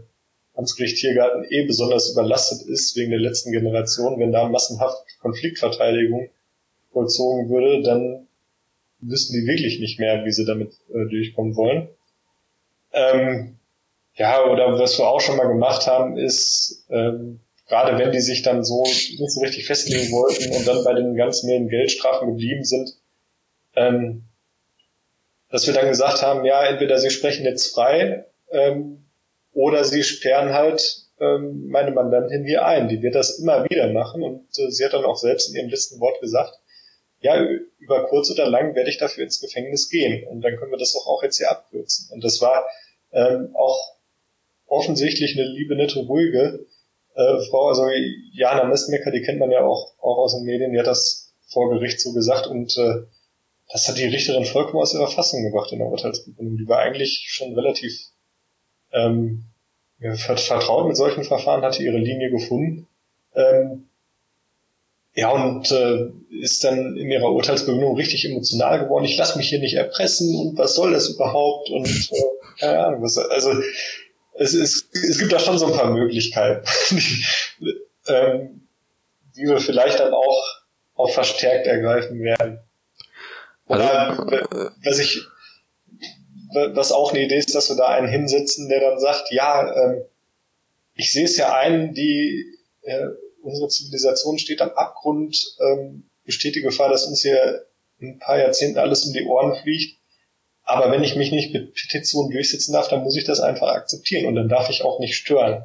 Amtsgericht Tiergarten eh besonders überlastet ist wegen der letzten Generation, wenn da massenhaft Konfliktverteidigung vollzogen würde, dann wüssten die wirklich nicht mehr, wie sie damit äh, durchkommen wollen. Ähm, ja, oder was wir auch schon mal gemacht haben, ist, ähm, gerade wenn die sich dann so nicht so richtig festlegen wollten und dann bei den ganz milden Geldstrafen geblieben sind, ähm, dass wir dann gesagt haben, ja, entweder sie sprechen jetzt frei, ähm, oder sie sperren halt ähm, meine Mandantin hier ein. Die wird das immer wieder machen und äh, sie hat dann auch selbst in ihrem letzten Wort gesagt, ja, über kurz oder lang werde ich dafür ins Gefängnis gehen und dann können wir das auch, auch jetzt hier abkürzen. Und das war ähm, auch offensichtlich eine liebe, nette, ruhige äh, Frau, also Jana Mestmecker, die kennt man ja auch, auch aus den Medien, die hat das vor Gericht so gesagt und äh, das hat die Richterin vollkommen aus ihrer Fassung gebracht in der Urteilsbegründung. Die war eigentlich schon relativ ähm, ja, vertraut mit solchen Verfahren, hatte ihre Linie gefunden. Ähm, ja, und äh, ist dann in ihrer Urteilsbegründung richtig emotional geworden. Ich lasse mich hier nicht erpressen und was soll das überhaupt? Und äh, keine Ahnung, was, also es, es, es gibt da schon so ein paar Möglichkeiten, die, ähm, die wir vielleicht dann auch, auch verstärkt ergreifen werden. Oder was ich, was auch eine Idee ist, dass wir da einen hinsetzen, der dann sagt, ja, ähm, ich sehe es ja ein, die äh, unsere Zivilisation steht am Abgrund, ähm, besteht die Gefahr, dass uns hier in ein paar Jahrzehnten alles um die Ohren fliegt. Aber wenn ich mich nicht mit Petitionen durchsetzen darf, dann muss ich das einfach akzeptieren und dann darf ich auch nicht stören.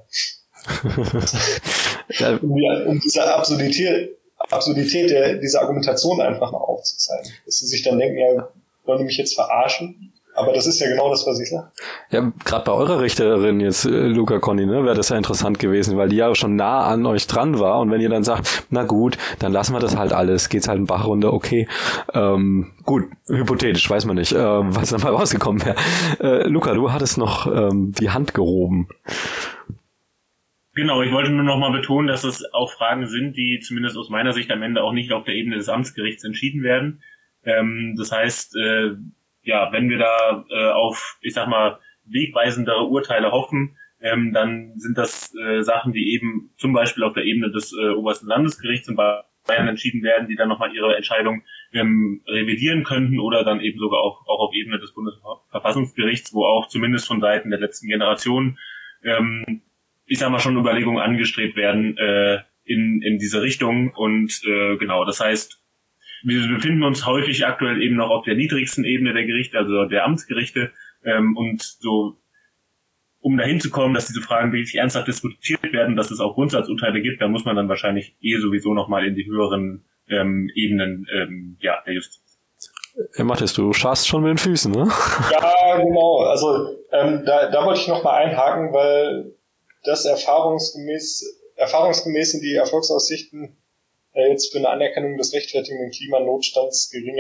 ja. um, um diese Absurdität, Absurdität der, dieser Argumentation einfach mal aufzuzeigen. Dass sie sich dann denken, ja, wollen die mich jetzt verarschen? Aber das ist ja genau das, was ich sage. Ja, gerade bei eurer Richterin jetzt, äh, Luca Conny, ne, wäre das ja interessant gewesen, weil die ja schon nah an euch dran war und wenn ihr dann sagt, na gut, dann lassen wir das halt alles, geht's halt einen Bach runter, okay. Ähm, gut, hypothetisch, weiß man nicht, äh, was dann mal rausgekommen wäre. Äh, Luca, du hattest noch ähm, die Hand gehoben. Genau, ich wollte nur noch mal betonen, dass es auch Fragen sind, die zumindest aus meiner Sicht am Ende auch nicht auf der Ebene des Amtsgerichts entschieden werden. Ähm, das heißt, äh, ja, wenn wir da äh, auf, ich sag mal, wegweisendere Urteile hoffen, ähm, dann sind das äh, Sachen, die eben zum Beispiel auf der Ebene des äh, obersten Landesgerichts in Bayern entschieden werden, die dann nochmal ihre Entscheidung ähm, revidieren könnten oder dann eben sogar auch, auch auf Ebene des Bundesverfassungsgerichts, wo auch zumindest von Seiten der letzten Generation, ähm, ich sag mal, schon Überlegungen angestrebt werden äh, in in diese Richtung. Und äh, genau, das heißt, wir befinden uns häufig aktuell eben noch auf der niedrigsten Ebene der Gerichte, also der Amtsgerichte, ähm, und so, um dahin zu kommen, dass diese Fragen wirklich ernsthaft diskutiert werden, dass es auch Grundsatzurteile gibt, da muss man dann wahrscheinlich eh sowieso nochmal in die höheren ähm, Ebenen ähm, ja, der Justiz. Ja, Mathis, du scharfst schon mit den Füßen, ne? Ja, genau. Also ähm, da, da wollte ich nochmal einhaken, weil das erfahrungsgemäß, erfahrungsgemäß sind die Erfolgsaussichten jetzt für eine Anerkennung des rechtfertigenden Klimanotstands geringer,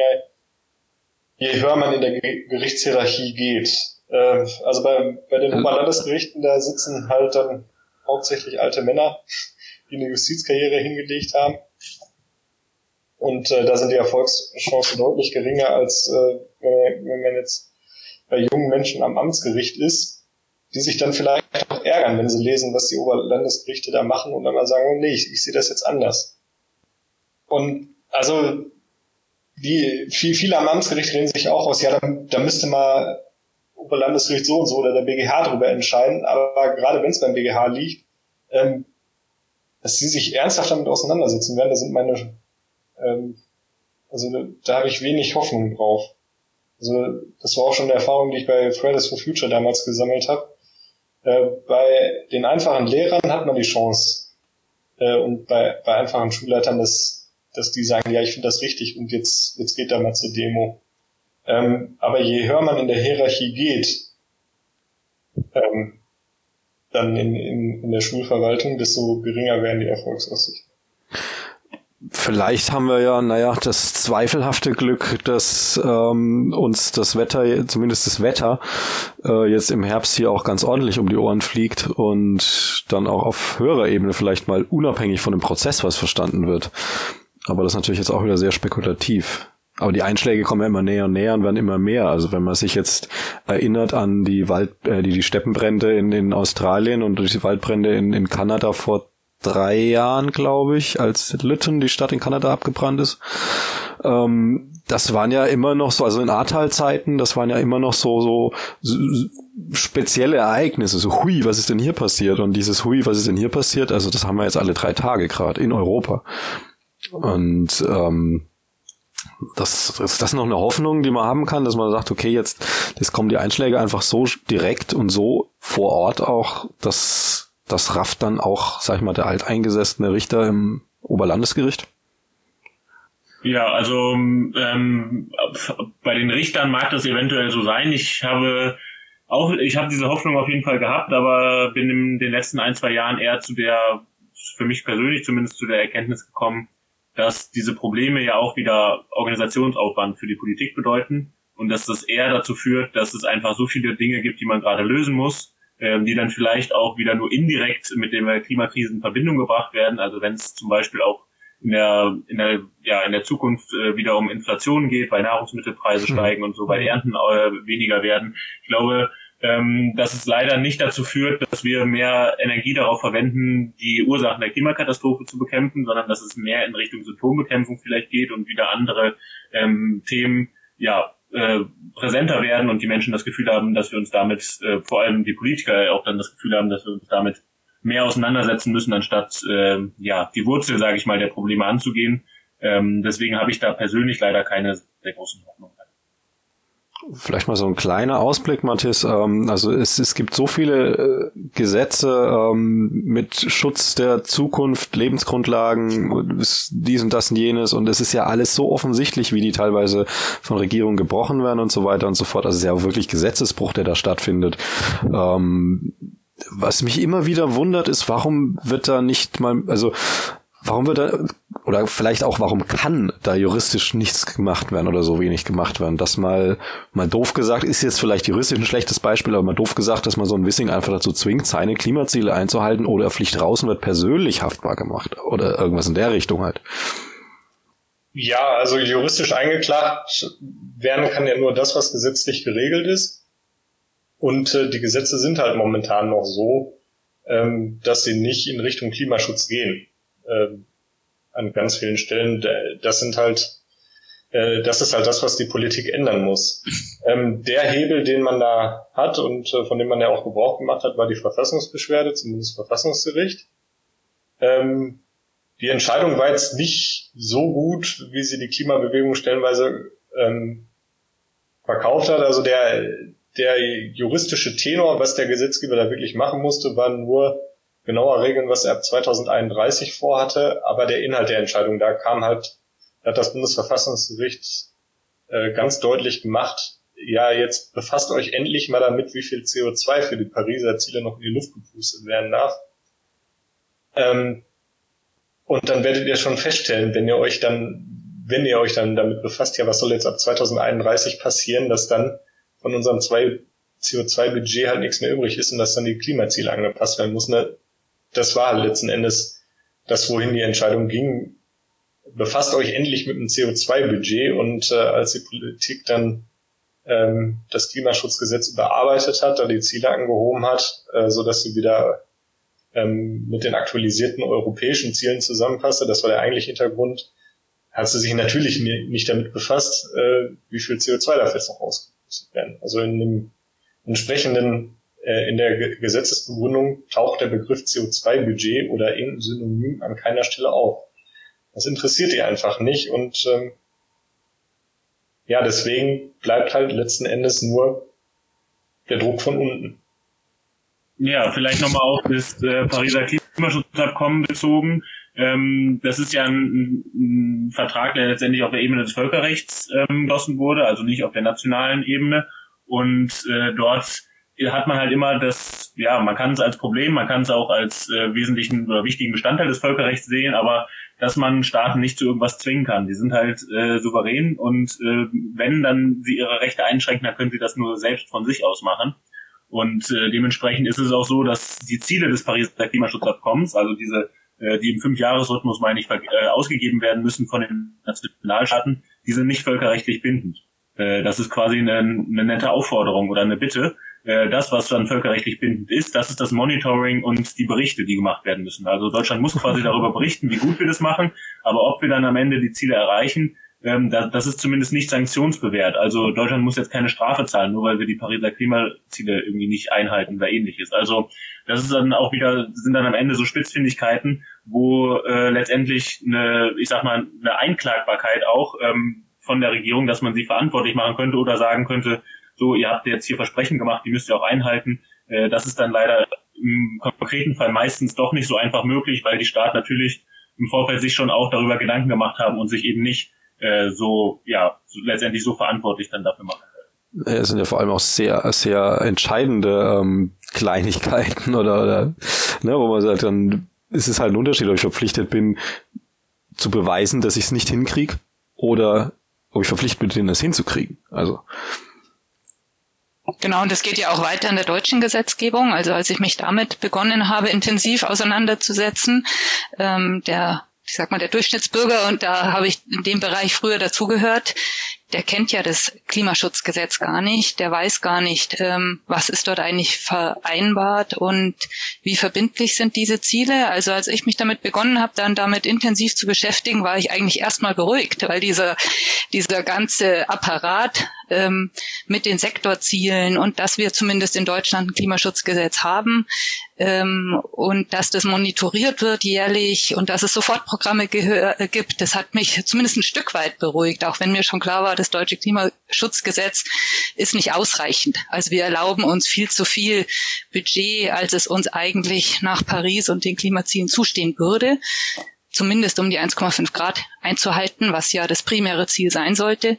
je höher man in der Gerichtshierarchie geht. Äh, also bei, bei den Oberlandesgerichten, da sitzen halt dann hauptsächlich alte Männer, die eine Justizkarriere hingelegt haben. Und äh, da sind die Erfolgschancen deutlich geringer, als äh, wenn man jetzt bei jungen Menschen am Amtsgericht ist, die sich dann vielleicht auch ärgern, wenn sie lesen, was die Oberlandesgerichte da machen und dann mal sagen, oh, nee, ich, ich sehe das jetzt anders. Und also die viel, viele am Amtsgericht reden sich auch aus, ja, da, da müsste mal Oberlandesgericht so und so oder der B G H darüber entscheiden, aber gerade wenn es beim B G H liegt, ähm, dass sie sich ernsthaft damit auseinandersetzen werden, da sind meine, ähm, also da, da habe ich wenig Hoffnung drauf. Also das war auch schon eine Erfahrung, die ich bei Fridays for Future damals gesammelt habe. Äh, bei den einfachen Lehrern hat man die Chance äh, und bei, bei einfachen Schulleitern das dass die sagen, ja, ich finde das richtig und jetzt jetzt geht da mal zur Demo. Ähm, aber je höher man in der Hierarchie geht, ähm, dann in, in, in der Schulverwaltung, desto geringer werden die Erfolgsaussichten. Vielleicht haben wir ja, naja, das zweifelhafte Glück, dass ähm, uns das Wetter, zumindest das Wetter, äh, jetzt im Herbst hier auch ganz ordentlich um die Ohren fliegt und dann auch auf höherer Ebene vielleicht mal unabhängig von dem Prozess was verstanden wird. Aber das ist natürlich jetzt auch wieder sehr spekulativ. Aber die Einschläge kommen ja immer näher und näher und werden immer mehr. Also wenn man sich jetzt erinnert an die Wald, äh, die, die Steppenbrände in, in Australien und die Waldbrände in, in Kanada vor drei Jahren, glaube ich, als Lytton, die Stadt in Kanada, abgebrannt ist. Ähm, das waren ja immer noch so, also in Ahrtal-Zeiten, das waren ja immer noch so, so, so spezielle Ereignisse. So, hui, was ist denn hier passiert? Und dieses hui, was ist denn hier passiert? Also das haben wir jetzt alle drei Tage gerade in Europa. Und ähm, Das, das, das ist noch eine Hoffnung, die man haben kann, dass man sagt, okay, jetzt, jetzt kommen die Einschläge einfach so direkt und so vor Ort auch, dass das rafft dann auch, sag ich mal, der alteingesessene Richter im Oberlandesgericht? Ja, also ähm, bei den Richtern mag das eventuell so sein. Ich habe auch, ich habe diese Hoffnung auf jeden Fall gehabt, aber bin in den letzten ein, zwei Jahren eher zu der, für mich persönlich zumindest zu der Erkenntnis gekommen, dass diese Probleme ja auch wieder Organisationsaufwand für die Politik bedeuten und dass das eher dazu führt, dass es einfach so viele Dinge gibt, die man gerade lösen muss, ähm, die dann vielleicht auch wieder nur indirekt mit der Klimakrise in Verbindung gebracht werden. Also wenn es zum Beispiel auch in der in der ja in der Zukunft äh, wieder um Inflation geht, weil Nahrungsmittelpreise steigen und so, weil Ernten äh, weniger werden. Ich glaube, ähm, dass es leider nicht dazu führt, dass wir mehr Energie darauf verwenden, die Ursachen der Klimakatastrophe zu bekämpfen, sondern dass es mehr in Richtung Symptombekämpfung vielleicht geht und wieder andere ähm, Themen ja äh, präsenter werden und die Menschen das Gefühl haben, dass wir uns damit, äh, vor allem die Politiker auch dann das Gefühl haben, dass wir uns damit mehr auseinandersetzen müssen, anstatt äh, ja die Wurzel, sage ich mal, der Probleme anzugehen. Ähm, deswegen habe ich da persönlich leider keine sehr großen Hoffnungen. Vielleicht mal so ein kleiner Ausblick, Matthias. Ähm, also es, es gibt so viele äh, Gesetze ähm, mit Schutz der Zukunft, Lebensgrundlagen, dies und das und jenes, und es ist ja alles so offensichtlich, wie die teilweise von Regierungen gebrochen werden und so weiter und so fort. Also es ist ja auch wirklich Gesetzesbruch, der da stattfindet. Ähm, was mich immer wieder wundert, ist, warum wird da nicht mal, also warum wird da, oder vielleicht auch, warum kann da juristisch nichts gemacht werden oder so wenig gemacht werden? Das mal, mal doof gesagt, ist jetzt vielleicht juristisch ein schlechtes Beispiel, aber mal doof gesagt, dass man so ein Wissing einfach dazu zwingt, seine Klimaziele einzuhalten, oder er fliegt raus und wird persönlich haftbar gemacht oder irgendwas in der Richtung halt. Ja, also juristisch eingeklagt werden kann ja nur das, was gesetzlich geregelt ist. Und äh, die Gesetze sind halt momentan noch so, ähm, dass sie nicht in Richtung Klimaschutz gehen. Ähm, an ganz vielen Stellen. Das sind halt, äh, das ist halt das, was die Politik ändern muss. Ähm, der Hebel, den man da hat und äh, von dem man ja auch Gebrauch gemacht hat, war die Verfassungsbeschwerde zum Bundesverfassungsgericht. Ähm, die Entscheidung war jetzt nicht so gut, wie sie die Klimabewegung stellenweise ähm, verkauft hat. Also der der juristische Tenor, was der Gesetzgeber da wirklich machen musste, war nur genauer regeln, was er ab zweitausendeinunddreißig vorhatte, aber der Inhalt der Entscheidung, da kam halt, da hat das Bundesverfassungsgericht äh, ganz deutlich gemacht, ja, jetzt befasst euch endlich mal damit, wie viel C O zwei für die Pariser Ziele noch in die Luft gepustet werden darf. Ähm, und dann werdet ihr schon feststellen, wenn ihr euch dann, wenn ihr euch dann damit befasst, ja, was soll jetzt ab zweitausendeinunddreißig passieren, dass dann von unserem C O zwei Budget halt nichts mehr übrig ist und dass dann die Klimaziele angepasst werden müssen. Das war halt letzten Endes das, wohin die Entscheidung ging. Befasst euch endlich mit dem C O zwei Budget, und äh, als die Politik dann ähm, das Klimaschutzgesetz überarbeitet hat, da die Ziele angehoben hat, äh, so dass sie wieder ähm, mit den aktualisierten europäischen Zielen zusammenpasste, das war der eigentliche Hintergrund, hat sie sich natürlich nie, nicht damit befasst, äh, wie viel C O zwei dafür jetzt noch ausgepustet werden. Also in dem entsprechenden, äh, in der Ge- Gesetzesbegründung taucht der Begriff C O zwei Budget oder irgendein Synonym an keiner Stelle auf. Das interessiert ihr einfach nicht, und ähm, ja, deswegen bleibt halt letzten Endes nur der Druck von unten. Ja, vielleicht nochmal auf das äh, Pariser Klimaschutzabkommen bezogen. Ähm, das ist ja ein, ein Vertrag, der letztendlich auf der Ebene des Völkerrechts ähm, geschlossen wurde, also nicht auf der nationalen Ebene. Und äh, dort hat man halt immer das, ja, man kann es als Problem, man kann es auch als äh, wesentlichen oder wichtigen Bestandteil des Völkerrechts sehen, aber dass man Staaten nicht zu irgendwas zwingen kann. Die sind halt äh, souverän, und äh, wenn dann sie ihre Rechte einschränken, dann können sie das nur selbst von sich aus machen. Und äh, dementsprechend ist es auch so, dass die Ziele des Pariser Klimaschutzabkommens, also diese, äh, die im Fünfjahresrhythmus, meine ich, äh, ausgegeben werden müssen von den Nationalstaaten, die sind nicht völkerrechtlich bindend. Äh, das ist quasi eine, eine nette Aufforderung oder eine Bitte. Äh, das, was dann völkerrechtlich bindend ist, das ist das Monitoring und die Berichte, die gemacht werden müssen. Also Deutschland muss quasi darüber berichten, wie gut wir das machen, aber ob wir dann am Ende die Ziele erreichen, ähm, das, das ist zumindest nicht sanktionsbewehrt. Also Deutschland muss jetzt keine Strafe zahlen, nur weil wir die Pariser Klimaziele irgendwie nicht einhalten oder ähnliches. Also das ist dann auch wieder, sind dann am Ende so Spitzfindigkeiten, wo äh, letztendlich eine, ich sag mal, eine Einklagbarkeit auch ähm, von der Regierung, dass man sie verantwortlich machen könnte oder sagen könnte, so, ihr habt jetzt hier Versprechen gemacht, die müsst ihr auch einhalten. Äh, das ist dann leider im konkreten Fall meistens doch nicht so einfach möglich, weil die Staaten natürlich im Vorfeld sich schon auch darüber Gedanken gemacht haben und sich eben nicht äh, so, ja, so letztendlich so verantwortlich dann dafür machen. Es sind ja vor allem auch sehr, sehr entscheidende ähm, Kleinigkeiten oder, oder ne, wo man sagt, dann ist es halt ein Unterschied, ob ich verpflichtet bin, zu beweisen, dass ich es nicht hinkriege, oder ob ich verpflichtet bin, das hinzukriegen. Also genau, und das geht ja auch weiter in der deutschen Gesetzgebung. Also als ich mich damit begonnen habe, intensiv auseinanderzusetzen, ähm, der, ich sag mal, der Durchschnittsbürger, und da habe ich in dem Bereich früher dazugehört, der kennt ja das Klimaschutzgesetz gar nicht, der weiß gar nicht, ähm, was ist dort eigentlich vereinbart und wie verbindlich sind diese Ziele. Also als ich mich damit begonnen habe, dann damit intensiv zu beschäftigen, war ich eigentlich erstmal beruhigt, weil dieser dieser ganze Apparat ähm, mit den Sektorzielen und dass wir zumindest in Deutschland ein Klimaschutzgesetz haben ähm, und dass das monitoriert wird jährlich und dass es Sofortprogramme gehör, äh, gibt, das hat mich zumindest ein Stück weit beruhigt, auch wenn mir schon klar war, das deutsche Klimaschutzgesetz ist nicht ausreichend. Also wir erlauben uns viel zu viel Budget, als es uns eigentlich nach Paris und den Klimazielen zustehen würde, zumindest um die eins Komma fünf Grad einzuhalten, was ja das primäre Ziel sein sollte.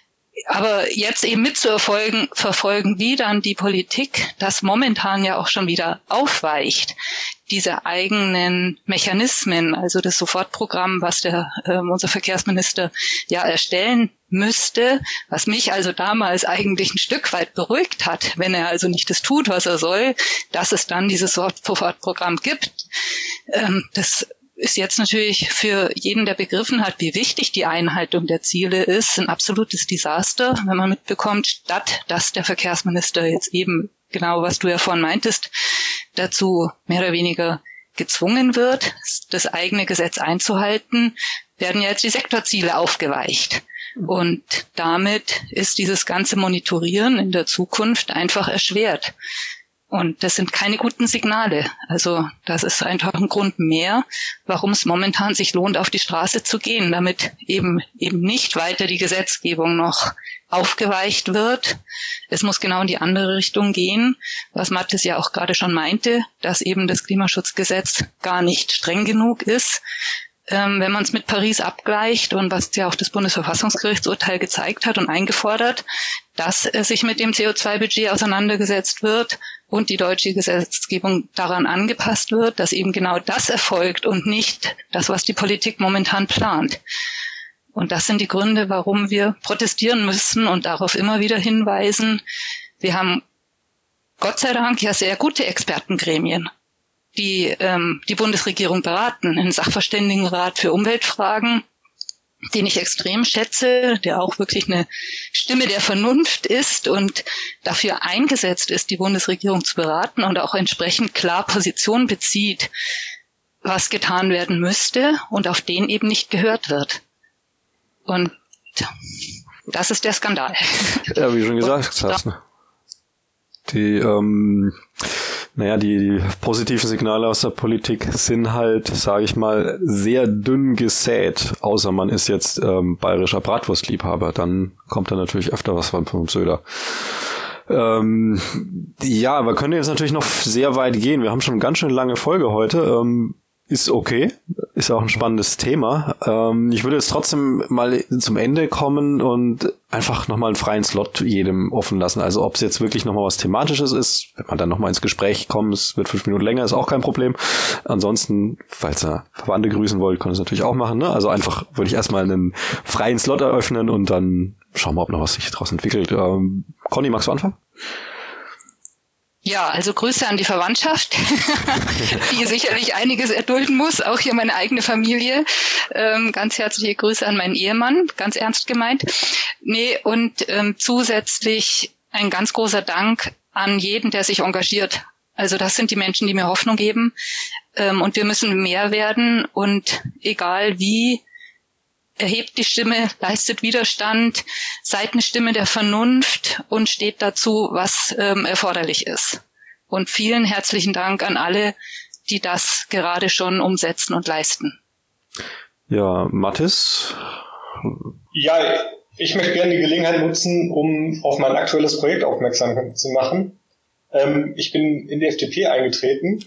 Aber jetzt eben mitzuverfolgen, verfolgen, wie dann die Politik das momentan ja auch schon wieder aufweicht, diese eigenen Mechanismen, also das Sofortprogramm, was der äh, unser Verkehrsminister ja erstellen müsste, was mich also damals eigentlich ein Stück weit beruhigt hat, wenn er also nicht das tut, was er soll, dass es dann dieses Sofortprogramm gibt. Ähm, das ist jetzt natürlich für jeden, der begriffen hat, wie wichtig die Einhaltung der Ziele ist, ein absolutes Desaster, wenn man mitbekommt, statt dass der Verkehrsminister jetzt eben, genau was du ja vorhin meintest, dazu mehr oder weniger gezwungen wird, das eigene Gesetz einzuhalten, werden ja jetzt die Sektorziele aufgeweicht. Und damit ist dieses ganze Monitorieren in der Zukunft einfach erschwert. Und das sind keine guten Signale. Also das ist einfach ein Grund mehr, warum es momentan sich lohnt, auf die Straße zu gehen, damit eben eben nicht weiter die Gesetzgebung noch aufgeweicht wird. Es muss genau in die andere Richtung gehen, was Mathis ja auch gerade schon meinte, dass eben das Klimaschutzgesetz gar nicht streng genug ist. Ähm, wenn man es mit Paris abgleicht und was ja auch das Bundesverfassungsgerichtsurteil gezeigt hat und eingefordert, dass äh, sich mit dem C O zwei Budget auseinandergesetzt wird und die deutsche Gesetzgebung daran angepasst wird, dass eben genau das erfolgt und nicht das, was die Politik momentan plant. Und das sind die Gründe, warum wir protestieren müssen und darauf immer wieder hinweisen. Wir haben Gott sei Dank ja sehr gute Expertengremien, die ähm, die Bundesregierung beraten, einen Sachverständigenrat für Umweltfragen, den ich extrem schätze, der auch wirklich eine Stimme der Vernunft ist und dafür eingesetzt ist, die Bundesregierung zu beraten und auch entsprechend klar Position bezieht, was getan werden müsste und auf den eben nicht gehört wird. Und das ist der Skandal. Ja, wie du schon gesagt hast, ne? Die, ähm, naja, die, die positiven Signale aus der Politik sind halt, sage ich mal, sehr dünn gesät, außer man ist jetzt ähm, bayerischer Bratwurstliebhaber, dann kommt da natürlich öfter was von vom Söder. Ähm, ja, wir können jetzt natürlich noch sehr weit gehen. Wir haben schon eine ganz schön lange Folge heute. Ähm, ist okay, ist auch ein spannendes Thema. Ähm, ich würde jetzt trotzdem mal zum Ende kommen und einfach nochmal einen freien Slot jedem offen lassen. Also ob es jetzt wirklich nochmal was Thematisches ist, wenn man dann nochmal ins Gespräch kommt, es wird fünf Minuten länger, ist auch kein Problem. Ansonsten, falls ihr Verwandte grüßen wollt, könnt ihr es natürlich auch machen. Ne? Also einfach würde ich erstmal einen freien Slot eröffnen und dann schauen wir, ob noch was sich daraus entwickelt. Ähm, Conny, magst du anfangen? Ja, also Grüße an die Verwandtschaft, die sicherlich einiges erdulden muss, auch hier meine eigene Familie. Ähm, ganz herzliche Grüße an meinen Ehemann, ganz ernst gemeint. Nee, und ähm, zusätzlich ein ganz großer Dank an jeden, der sich engagiert. Also das sind die Menschen, die mir Hoffnung geben. Ähm, und wir müssen mehr werden und egal wie, erhebt die Stimme, leistet Widerstand, seid eine Stimme der Vernunft und steht dazu, was ähm, erforderlich ist. Und vielen herzlichen Dank an alle, die das gerade schon umsetzen und leisten. Ja, Mathis? Ja, ich möchte gerne die Gelegenheit nutzen, um auf mein aktuelles Projekt aufmerksam zu machen. Ähm, ich bin in die F D P eingetreten.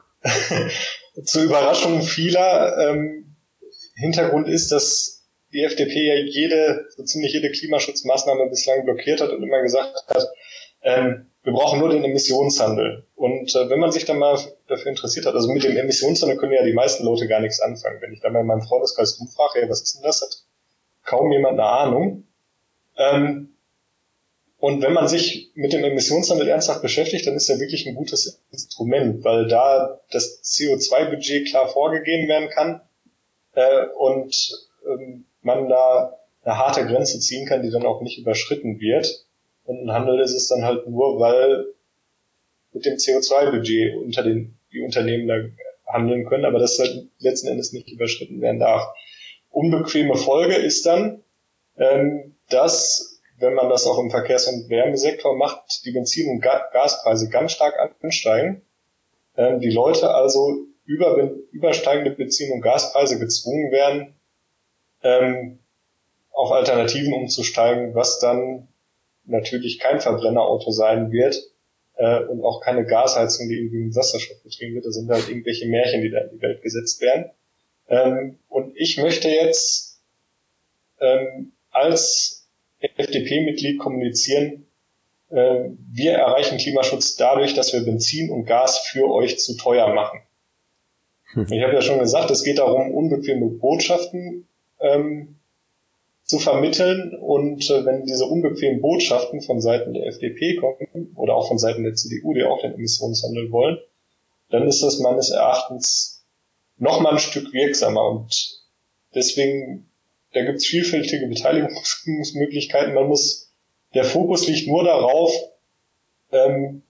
Zur Überraschung vieler. Ähm, Hintergrund ist, dass die F D P ja jede, so ziemlich jede Klimaschutzmaßnahme bislang blockiert hat und immer gesagt hat, ähm, wir brauchen nur den Emissionshandel. Und äh, wenn man sich dann mal dafür interessiert hat, also mit dem Emissionshandel können ja die meisten Leute gar nichts anfangen. Wenn ich dann mal in meinem Freundeskreis umfrage, ja, was ist denn das? Hat kaum jemand eine Ahnung. Ähm, und wenn man sich mit dem Emissionshandel ernsthaft beschäftigt, dann ist er wirklich ein gutes Instrument, weil da das C O zwei Budget klar vorgegeben werden kann äh, und ähm, man da eine harte Grenze ziehen kann, die dann auch nicht überschritten wird. Und ein Handel ist es dann halt nur, weil mit dem C O zwei Budget unter den die Unternehmen da handeln können, aber das halt letzten Endes nicht überschritten werden darf. Unbequeme Folge ist dann, ähm, dass, wenn man das auch im Verkehrs- und Wärmesektor macht, die Benzin- und Ga- Gaspreise ganz stark ansteigen. Ähm, die Leute also über übersteigende Benzin- und Gaspreise gezwungen werden, ähm, auf Alternativen umzusteigen, was dann natürlich kein Verbrennerauto sein wird äh, und auch keine Gasheizung, die irgendwie mit Wasserstoff betrieben wird. Das sind halt irgendwelche Märchen, die da in die Welt gesetzt werden. Ähm, und ich möchte jetzt ähm, als F D P-Mitglied kommunizieren, äh, wir erreichen Klimaschutz dadurch, dass wir Benzin und Gas für euch zu teuer machen. Hm. Ich habe ja schon gesagt, es geht darum, unbequeme Botschaften ähm, zu vermitteln, und äh, wenn diese unbequemen Botschaften von Seiten der F D P kommen oder auch von Seiten der C D U, die auch den Emissionshandel wollen, dann ist das meines Erachtens noch mal ein Stück wirksamer, und deswegen, da gibt es vielfältige Beteiligungsmöglichkeiten. Man muss, der Fokus liegt nur darauf, ähm,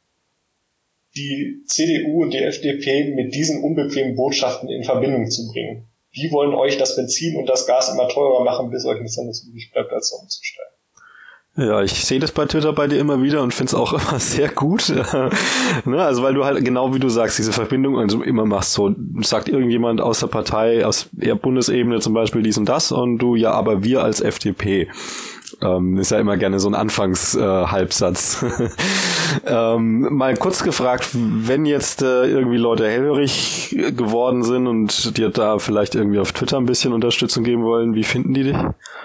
die C D U und die F D P mit diesen unbequemen Botschaften in Verbindung zu bringen. Die wollen euch das Benzin und das Gas immer teurer machen, bis euch nichts anderes übrig bleibt, als umzusteigen. Ja, ich sehe das bei Twitter bei dir immer wieder und finde es auch immer sehr gut. Ne, also weil du halt genau wie du sagst, diese Verbindung also immer machst. So sagt irgendjemand aus der Partei, aus eher Bundesebene zum Beispiel dies und das, und du, ja, aber wir als F D P. Ähm, ist ja immer gerne so ein Anfangs-Halbsatz. Äh, ähm, mal kurz gefragt, wenn jetzt äh, irgendwie Leute hellhörig geworden sind und dir da vielleicht irgendwie auf Twitter ein bisschen Unterstützung geben wollen, wie finden die dich?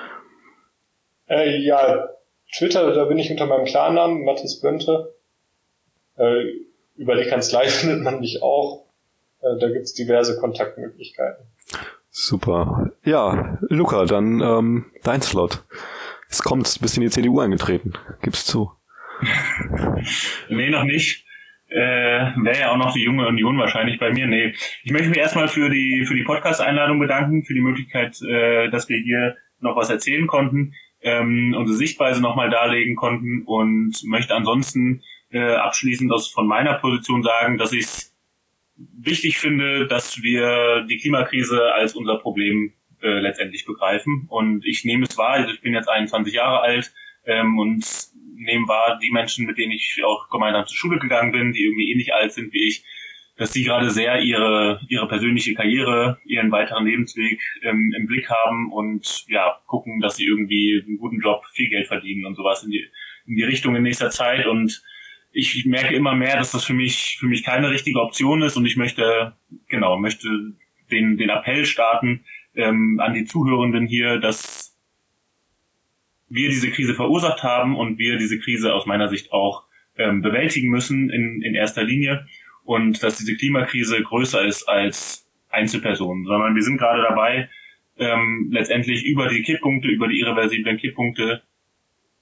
Äh, ja, Twitter, da bin ich unter meinem Klarnamen, Mathis Bönte. Äh, über die Kanzlei findet man mich auch. Äh, da gibt's diverse Kontaktmöglichkeiten. Super. Ja, Luca, dann ähm, dein Slot. Es kommt, du bist in die C D U eingetreten. Gib's zu. Nee, noch nicht. Äh, wäre ja auch noch die junge Union wahrscheinlich bei mir. Nee. Ich möchte mich erstmal für die für die Podcast-Einladung bedanken, für die Möglichkeit, äh, dass wir hier noch was erzählen konnten, ähm, unsere Sichtweise nochmal darlegen konnten, und möchte ansonsten äh, abschließend aus von meiner Position sagen, dass ich es wichtig finde, dass wir die Klimakrise als unser Problem äh, letztendlich begreifen. Und ich nehme es wahr, also ich bin jetzt einundzwanzig Jahre alt ähm, und nehme wahr, die Menschen, mit denen ich auch gemeinsam zur Schule gegangen bin, die irgendwie ähnlich alt sind wie ich, dass die gerade sehr ihre ihre persönliche Karriere, ihren weiteren Lebensweg ähm, im Blick haben und ja gucken, dass sie irgendwie einen guten Job, viel Geld verdienen und sowas in die in die Richtung in nächster Zeit. Und ich merke immer mehr, dass das für mich für mich keine richtige Option ist, und ich möchte genau möchte den den Appell starten ähm, an die Zuhörenden hier, dass wir diese Krise verursacht haben und wir diese Krise aus meiner Sicht auch ähm, bewältigen müssen in in erster Linie. Und dass diese Klimakrise größer ist als Einzelpersonen, sondern wir sind gerade dabei, ähm, letztendlich über die Kipppunkte, über die irreversiblen Kipppunkte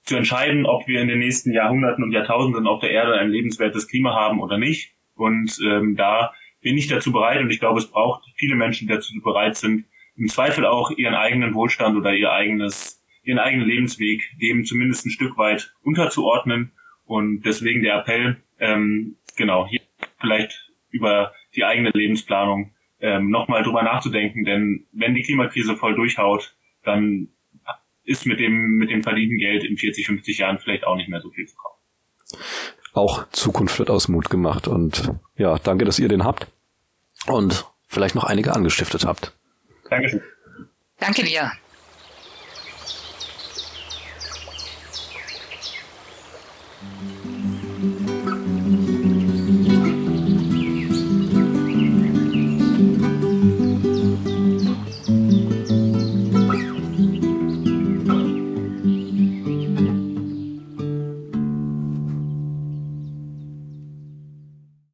zu entscheiden, ob wir in den nächsten Jahrhunderten und Jahrtausenden auf der Erde ein lebenswertes Klima haben oder nicht. Und ähm, da bin ich dazu bereit, und ich glaube, es braucht viele Menschen, die dazu bereit sind, im Zweifel auch ihren eigenen Wohlstand oder ihr eigenes, ihren eigenen Lebensweg dem zumindest ein Stück weit unterzuordnen. Und deswegen der Appell, ähm, genau, hier vielleicht über die eigene Lebensplanung ähm, nochmal drüber nachzudenken, denn wenn die Klimakrise voll durchhaut, dann ist mit dem mit dem verdienten Geld in vierzig, fünfzig Jahren vielleicht auch nicht mehr so viel zu kaufen. Auch Zukunft wird aus Mut gemacht und ja, danke, dass ihr den habt und vielleicht noch einige angestiftet habt. Dankeschön. Danke dir.